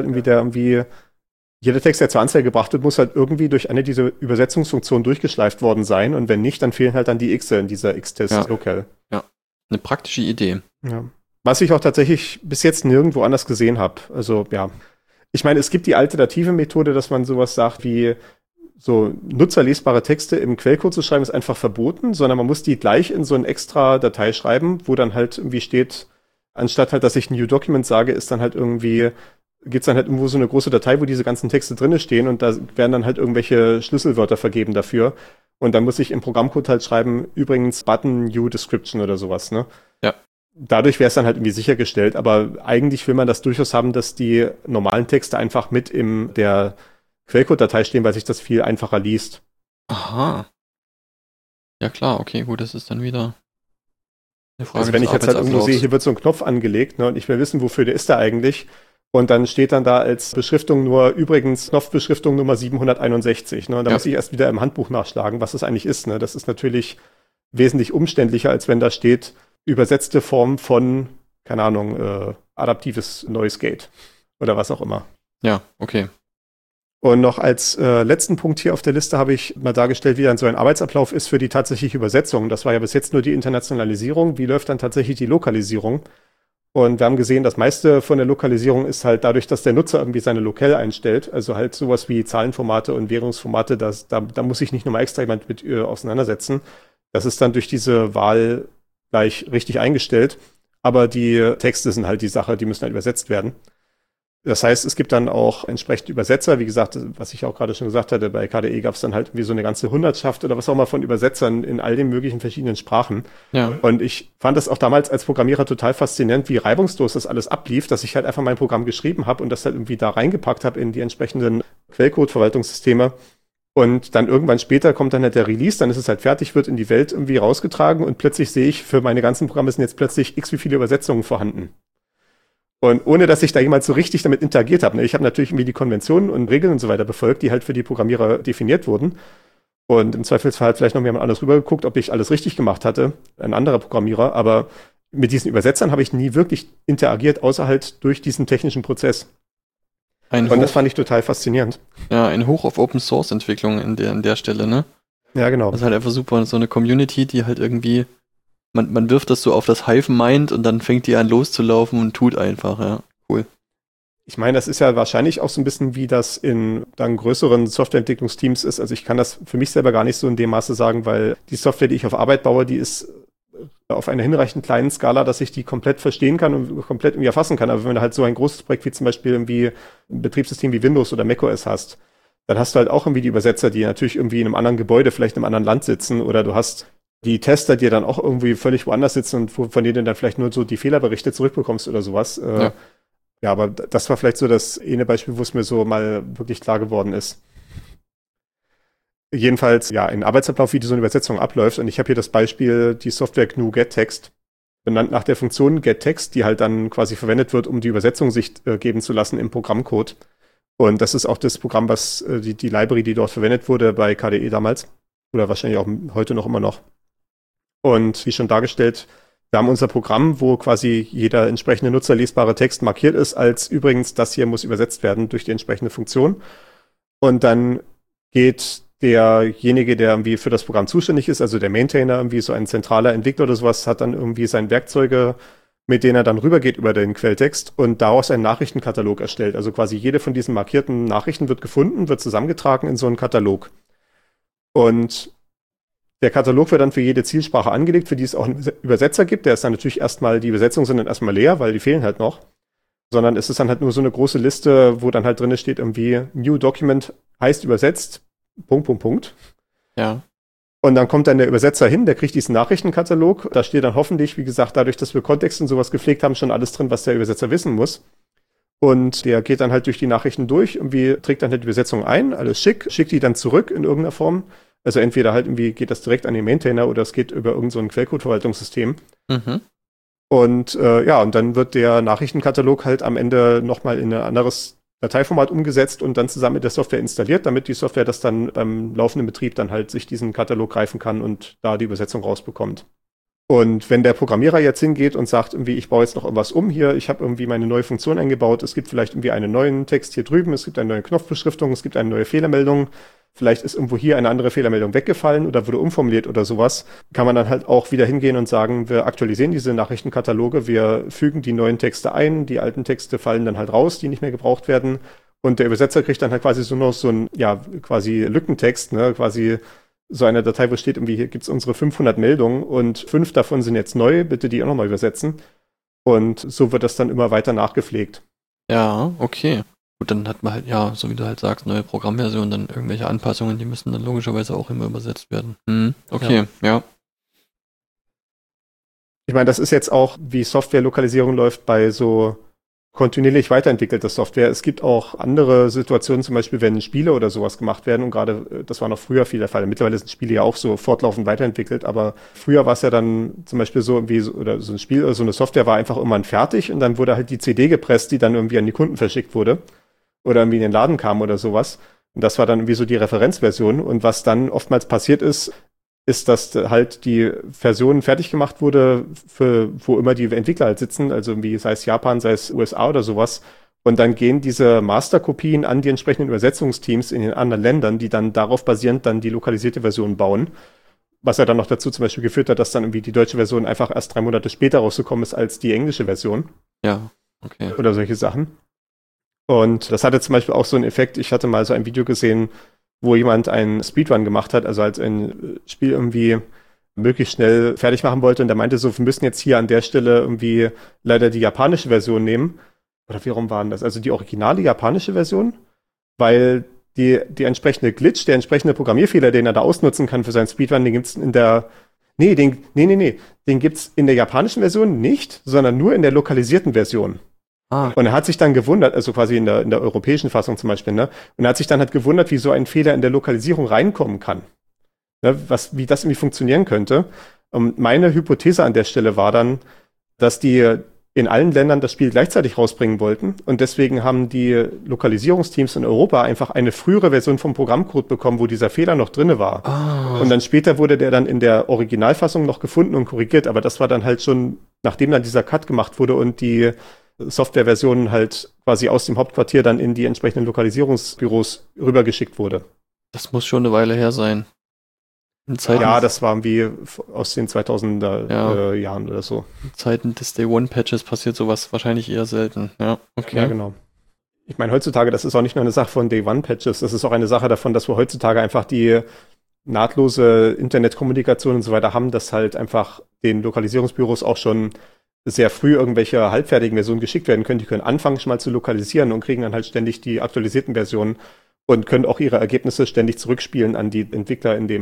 der zur Anzeige gebracht wird, muss halt irgendwie durch eine dieser Übersetzungsfunktionen durchgeschleift worden sein. Und wenn nicht, dann fehlen halt dann die Xe in dieser Xtest-Local. Ja, eine praktische Idee. Ja. Was ich auch tatsächlich bis jetzt nirgendwo anders gesehen habe. Also, ja. Ich meine, es gibt die alternative Methode, dass man sowas sagt wie so nutzerlesbare Texte im Quellcode zu schreiben, ist einfach verboten, sondern man muss die gleich in so eine extra Datei schreiben, wo dann halt irgendwie steht, anstatt halt, dass ich New Document sage, ist dann halt irgendwie, gibt's dann halt irgendwo so eine große Datei, wo diese ganzen Texte drinne stehen und da werden dann halt irgendwelche Schlüsselwörter vergeben dafür. Und dann muss ich im Programmcode halt schreiben, übrigens Button New Description oder sowas, ne? Ja. Dadurch wäre es dann halt irgendwie sichergestellt, aber eigentlich will man das durchaus haben, dass die normalen Texte einfach mit in der Quellcode-Datei stehen, weil sich das viel einfacher liest. Aha. Ja klar, okay, gut, das ist dann wieder eine Frage. Also wenn ich jetzt halt irgendwo sehe, hier wird so ein Knopf angelegt, ne, und ich will wissen, wofür der ist da eigentlich, und dann steht dann da als Beschriftung nur, übrigens Knopfbeschriftung Nummer 761, ne, und da muss ich erst wieder im Handbuch nachschlagen, was das eigentlich ist, ne. Das ist natürlich wesentlich umständlicher, als wenn da steht, übersetzte Form von, keine Ahnung, adaptives Noise Gate oder was auch immer. Ja, okay. Und noch als letzten Punkt hier auf der Liste habe ich mal dargestellt, wie dann so ein Arbeitsablauf ist für die tatsächliche Übersetzung. Das war ja bis jetzt nur die Internationalisierung. Wie läuft dann tatsächlich die Lokalisierung? Und wir haben gesehen, das meiste von der Lokalisierung ist halt dadurch, dass der Nutzer irgendwie seine Locale einstellt. Also halt sowas wie Zahlenformate und Währungsformate, da muss sich nicht nochmal extra jemand mit auseinandersetzen. Das ist dann durch diese Wahl gleich richtig eingestellt. Aber die Texte sind halt die Sache, die müssen halt übersetzt werden. Das heißt, es gibt dann auch entsprechend Übersetzer. Wie gesagt, was ich auch gerade schon gesagt hatte, bei KDE gab es dann halt irgendwie so eine ganze Hundertschaft oder was auch immer von Übersetzern in all den möglichen verschiedenen Sprachen. Ja. Und ich fand das auch damals als Programmierer total faszinierend, wie reibungslos das alles ablief, dass ich halt einfach mein Programm geschrieben habe und das halt irgendwie da reingepackt habe in die entsprechenden Quellcode-Verwaltungssysteme. Und dann irgendwann später kommt dann halt der Release, dann ist es halt fertig, wird in die Welt irgendwie rausgetragen und plötzlich sehe ich, für meine ganzen Programme sind jetzt plötzlich x wie viele Übersetzungen vorhanden. Und ohne, dass ich da jemals so richtig damit interagiert habe. Ich habe natürlich irgendwie die Konventionen und Regeln und so weiter befolgt, die halt für die Programmierer definiert wurden. Und im Zweifelsfall hat vielleicht noch jemand anders rübergeguckt, ob ich alles richtig gemacht hatte, ein anderer Programmierer. Aber mit diesen Übersetzern habe ich nie wirklich interagiert, außer halt durch diesen technischen Prozess. Und das fand ich total faszinierend. Ja, ein Hoch auf Open-Source-Entwicklung an der Stelle, ne? Ja, genau. Das ist halt einfach super, so eine Community, die halt irgendwie man wirft das so auf das Hive-Mind und dann fängt die an loszulaufen und tut einfach, ja. Cool. Ich meine, das ist ja wahrscheinlich auch so ein bisschen, wie das in dann größeren Softwareentwicklungsteams ist. Also ich kann das für mich selber gar nicht so in dem Maße sagen, weil die Software, die ich auf Arbeit baue, die ist auf einer hinreichend kleinen Skala, dass ich die komplett verstehen kann und komplett irgendwie erfassen kann. Aber wenn du halt so ein großes Projekt wie zum Beispiel irgendwie ein Betriebssystem wie Windows oder macOS hast, dann hast du halt auch irgendwie die Übersetzer, die natürlich irgendwie in einem anderen Gebäude, vielleicht in einem anderen Land sitzen, oder du hast die Tester, die dann auch irgendwie völlig woanders sitzen und von denen dann vielleicht nur so die Fehlerberichte zurückbekommst oder sowas. Ja, aber das war vielleicht so das eine Beispiel, wo es mir so mal wirklich klar geworden ist. Jedenfalls, ja, ein Arbeitsablauf, wie so eine Übersetzung abläuft. Und ich habe hier das Beispiel, die Software GNU GetText, benannt nach der Funktion GetText, die halt dann quasi verwendet wird, um die Übersetzung sich geben zu lassen im Programmcode. Und das ist auch das Programm, was die Library, die dort verwendet wurde bei KDE damals. Oder wahrscheinlich auch heute noch immer noch. Und wie schon dargestellt, wir haben unser Programm, wo quasi jeder entsprechende nutzerlesbare Text markiert ist, als übrigens, das hier muss übersetzt werden durch die entsprechende Funktion. Und dann geht derjenige, der irgendwie für das Programm zuständig ist, also der Maintainer, irgendwie so ein zentraler Entwickler oder sowas, hat dann irgendwie seine Werkzeuge, mit denen er dann rübergeht über den Quelltext und daraus einen Nachrichtenkatalog erstellt. Also quasi jede von diesen markierten Nachrichten wird gefunden, wird zusammengetragen in so einen Katalog. Und der Katalog wird dann für jede Zielsprache angelegt, für die es auch einen Übersetzer gibt. Der ist dann natürlich erstmal, die Übersetzungen sind dann erstmal leer, weil die fehlen halt noch. Sondern es ist dann halt nur so eine große Liste, wo dann halt drin steht irgendwie New Document heißt übersetzt, ... Ja. Und dann kommt dann der Übersetzer hin, der kriegt diesen Nachrichtenkatalog. Da steht dann hoffentlich, wie gesagt, dadurch, dass wir Kontext und sowas gepflegt haben, schon alles drin, was der Übersetzer wissen muss. Und der geht dann halt durch die Nachrichten durch, irgendwie trägt dann halt die Übersetzung ein, alles schick, schickt die dann zurück in irgendeiner Form. Also entweder halt irgendwie geht das direkt an den Maintainer oder es geht über irgend so ein Quellcode-Verwaltungssystem. Mhm. Und und dann wird der Nachrichtenkatalog halt am Ende nochmal in ein anderes Dateiformat umgesetzt und dann zusammen mit der Software installiert, damit die Software das dann beim laufenden Betrieb dann halt sich diesen Katalog greifen kann und da die Übersetzung rausbekommt. Und wenn der Programmierer jetzt hingeht und sagt, irgendwie, ich baue jetzt noch irgendwas um hier, ich habe irgendwie meine neue Funktion eingebaut, es gibt vielleicht irgendwie einen neuen Text hier drüben, es gibt eine neue Knopfbeschriftung, es gibt eine neue Fehlermeldung, vielleicht ist irgendwo hier eine andere Fehlermeldung weggefallen oder wurde umformuliert oder sowas, kann man dann halt auch wieder hingehen und sagen, wir aktualisieren diese Nachrichtenkataloge, wir fügen die neuen Texte ein, die alten Texte fallen dann halt raus, die nicht mehr gebraucht werden und der Übersetzer kriegt dann halt quasi so noch so ein, ja, quasi Lückentext, ne, quasi so eine Datei, wo steht irgendwie, hier gibt's unsere 500 Meldungen und 5 davon sind jetzt neu, bitte die auch nochmal übersetzen. Und so wird das dann immer weiter nachgepflegt. Ja, okay. Gut, dann hat man halt, ja, so wie du halt sagst, neue Programmversion, dann irgendwelche Anpassungen, die müssen dann logischerweise auch immer übersetzt werden. Okay, ja. Ich meine, das ist jetzt auch, wie Softwarelokalisierung läuft bei so kontinuierlich weiterentwickelter Software. Es gibt auch andere Situationen, zum Beispiel, wenn Spiele oder sowas gemacht werden und gerade, das war noch früher viel der Fall. Mittlerweile sind Spiele ja auch so fortlaufend weiterentwickelt, aber früher war es ja dann zum Beispiel so irgendwie, oder so ein Spiel oder so eine Software war einfach irgendwann fertig und dann wurde halt die CD gepresst, die dann irgendwie an die Kunden verschickt wurde oder irgendwie in den Laden kam oder sowas. Und das war dann irgendwie so die Referenzversion und was dann oftmals passiert ist, dass halt die Version fertig gemacht wurde, für wo immer die Entwickler halt sitzen, also irgendwie sei es Japan, sei es USA oder sowas. Und dann gehen diese Masterkopien an die entsprechenden Übersetzungsteams in den anderen Ländern, die dann darauf basierend dann die lokalisierte Version bauen. Was ja dann noch dazu zum Beispiel geführt hat, dass dann irgendwie die deutsche Version einfach erst 3 Monate später rausgekommen ist als die englische Version. Ja, okay. Oder solche Sachen. Und das hatte zum Beispiel auch so einen Effekt. Ich hatte mal so ein Video gesehen, wo jemand einen Speedrun gemacht hat, also als ein Spiel irgendwie möglichst schnell fertig machen wollte und der meinte so, wir müssen jetzt hier an der Stelle irgendwie leider die japanische Version nehmen. oder wie rum waren das? Also die originale japanische Version, weil die entsprechende Glitch, der entsprechende Programmierfehler, den er da ausnutzen kann für seinen Speedrun, den gibt's in der den gibt's in der japanischen Version nicht, sondern nur in der lokalisierten Version. Und er hat sich dann gewundert, also quasi in der europäischen Fassung zum Beispiel, ne? Und er hat sich dann halt gewundert, wie so ein Fehler in der Lokalisierung reinkommen kann. Ne? Wie das irgendwie funktionieren könnte. Und meine Hypothese an der Stelle war dann, dass die in allen Ländern das Spiel gleichzeitig rausbringen wollten. Und deswegen haben die Lokalisierungsteams in Europa einfach eine frühere Version vom Programmcode bekommen, wo dieser Fehler noch drinne war. Und dann später wurde der dann in der Originalfassung noch gefunden und korrigiert. Aber das war dann halt schon, nachdem dann dieser Cut gemacht wurde und die Softwareversion halt quasi aus dem Hauptquartier dann in die entsprechenden Lokalisierungsbüros rübergeschickt wurde. Das muss schon eine Weile her sein. Ja, das waren wie aus den 2000er Jahren oder so. In Zeiten des Day-One-Patches passiert sowas wahrscheinlich eher selten. Ja, okay. Ja, genau. Ich meine, heutzutage, das ist auch nicht nur eine Sache von Day-One-Patches, das ist auch eine Sache davon, dass wir heutzutage einfach die nahtlose Internetkommunikation und so weiter haben, dass halt einfach den Lokalisierungsbüros auch schon sehr früh irgendwelche halbfertigen Versionen geschickt werden können. Die können anfangen schon mal zu lokalisieren und kriegen dann halt ständig die aktualisierten Versionen und können auch ihre Ergebnisse ständig zurückspielen an die Entwickler in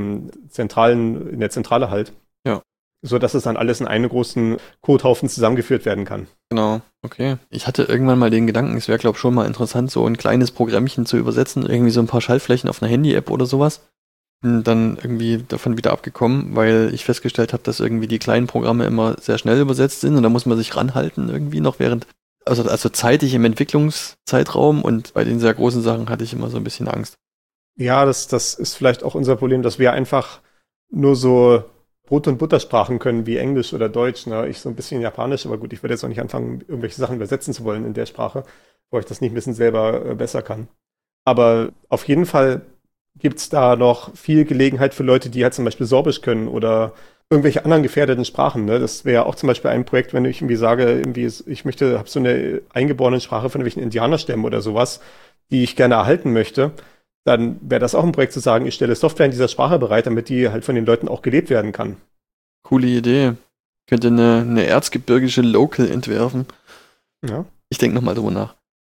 der Zentrale halt. Ja. So dass es dann alles in einen großen Codehaufen zusammengeführt werden kann. Genau, okay. Ich hatte irgendwann mal den Gedanken, es wäre, glaube ich, schon mal interessant, so ein kleines Programmchen zu übersetzen, irgendwie so ein paar Schaltflächen auf einer Handy-App oder sowas. Bin dann irgendwie davon wieder abgekommen, weil ich festgestellt habe, dass irgendwie die kleinen Programme immer sehr schnell übersetzt sind und da muss man sich ranhalten irgendwie noch also zeitig im Entwicklungszeitraum, und bei den sehr großen Sachen hatte ich immer so ein bisschen Angst. Ja, das ist vielleicht auch unser Problem, dass wir einfach nur so Brot- und Buttersprachen können wie Englisch oder Deutsch. Ne? Ich so ein bisschen Japanisch, aber gut, ich werde jetzt auch nicht anfangen, irgendwelche Sachen übersetzen zu wollen in der Sprache, wo ich das nicht ein bisschen selber besser kann. Aber auf jeden Fall gibt's da noch viel Gelegenheit für Leute, die halt zum Beispiel Sorbisch können oder irgendwelche anderen gefährdeten Sprachen. Ne? Das wäre auch zum Beispiel ein Projekt, wenn ich irgendwie sage, ich habe so eine eingeborene Sprache von irgendwelchen Indianerstämmen oder sowas, die ich gerne erhalten möchte, dann wäre das auch ein Projekt zu sagen, ich stelle Software in dieser Sprache bereit, damit die halt von den Leuten auch gelebt werden kann. Coole Idee. Könnte eine erzgebirgische Local entwerfen. Ja. Ich denke nochmal drüber nach.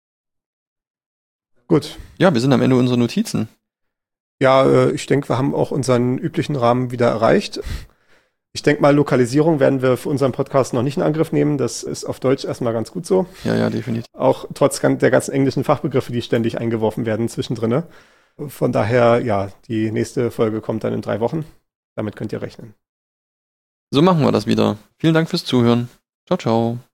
Gut. Ja, wir sind am Ende unserer Notizen. Ja, ich denke, wir haben auch unseren üblichen Rahmen wieder erreicht. Ich denke mal, Lokalisierung werden wir für unseren Podcast noch nicht in Angriff nehmen. Das ist auf Deutsch erstmal ganz gut so. Ja, definitiv. Auch trotz der ganzen englischen Fachbegriffe, die ständig eingeworfen werden zwischendrin. Von daher, ja, die nächste Folge kommt dann in 3 Wochen. Damit könnt ihr rechnen. So machen wir das wieder. Vielen Dank fürs Zuhören. Ciao, ciao.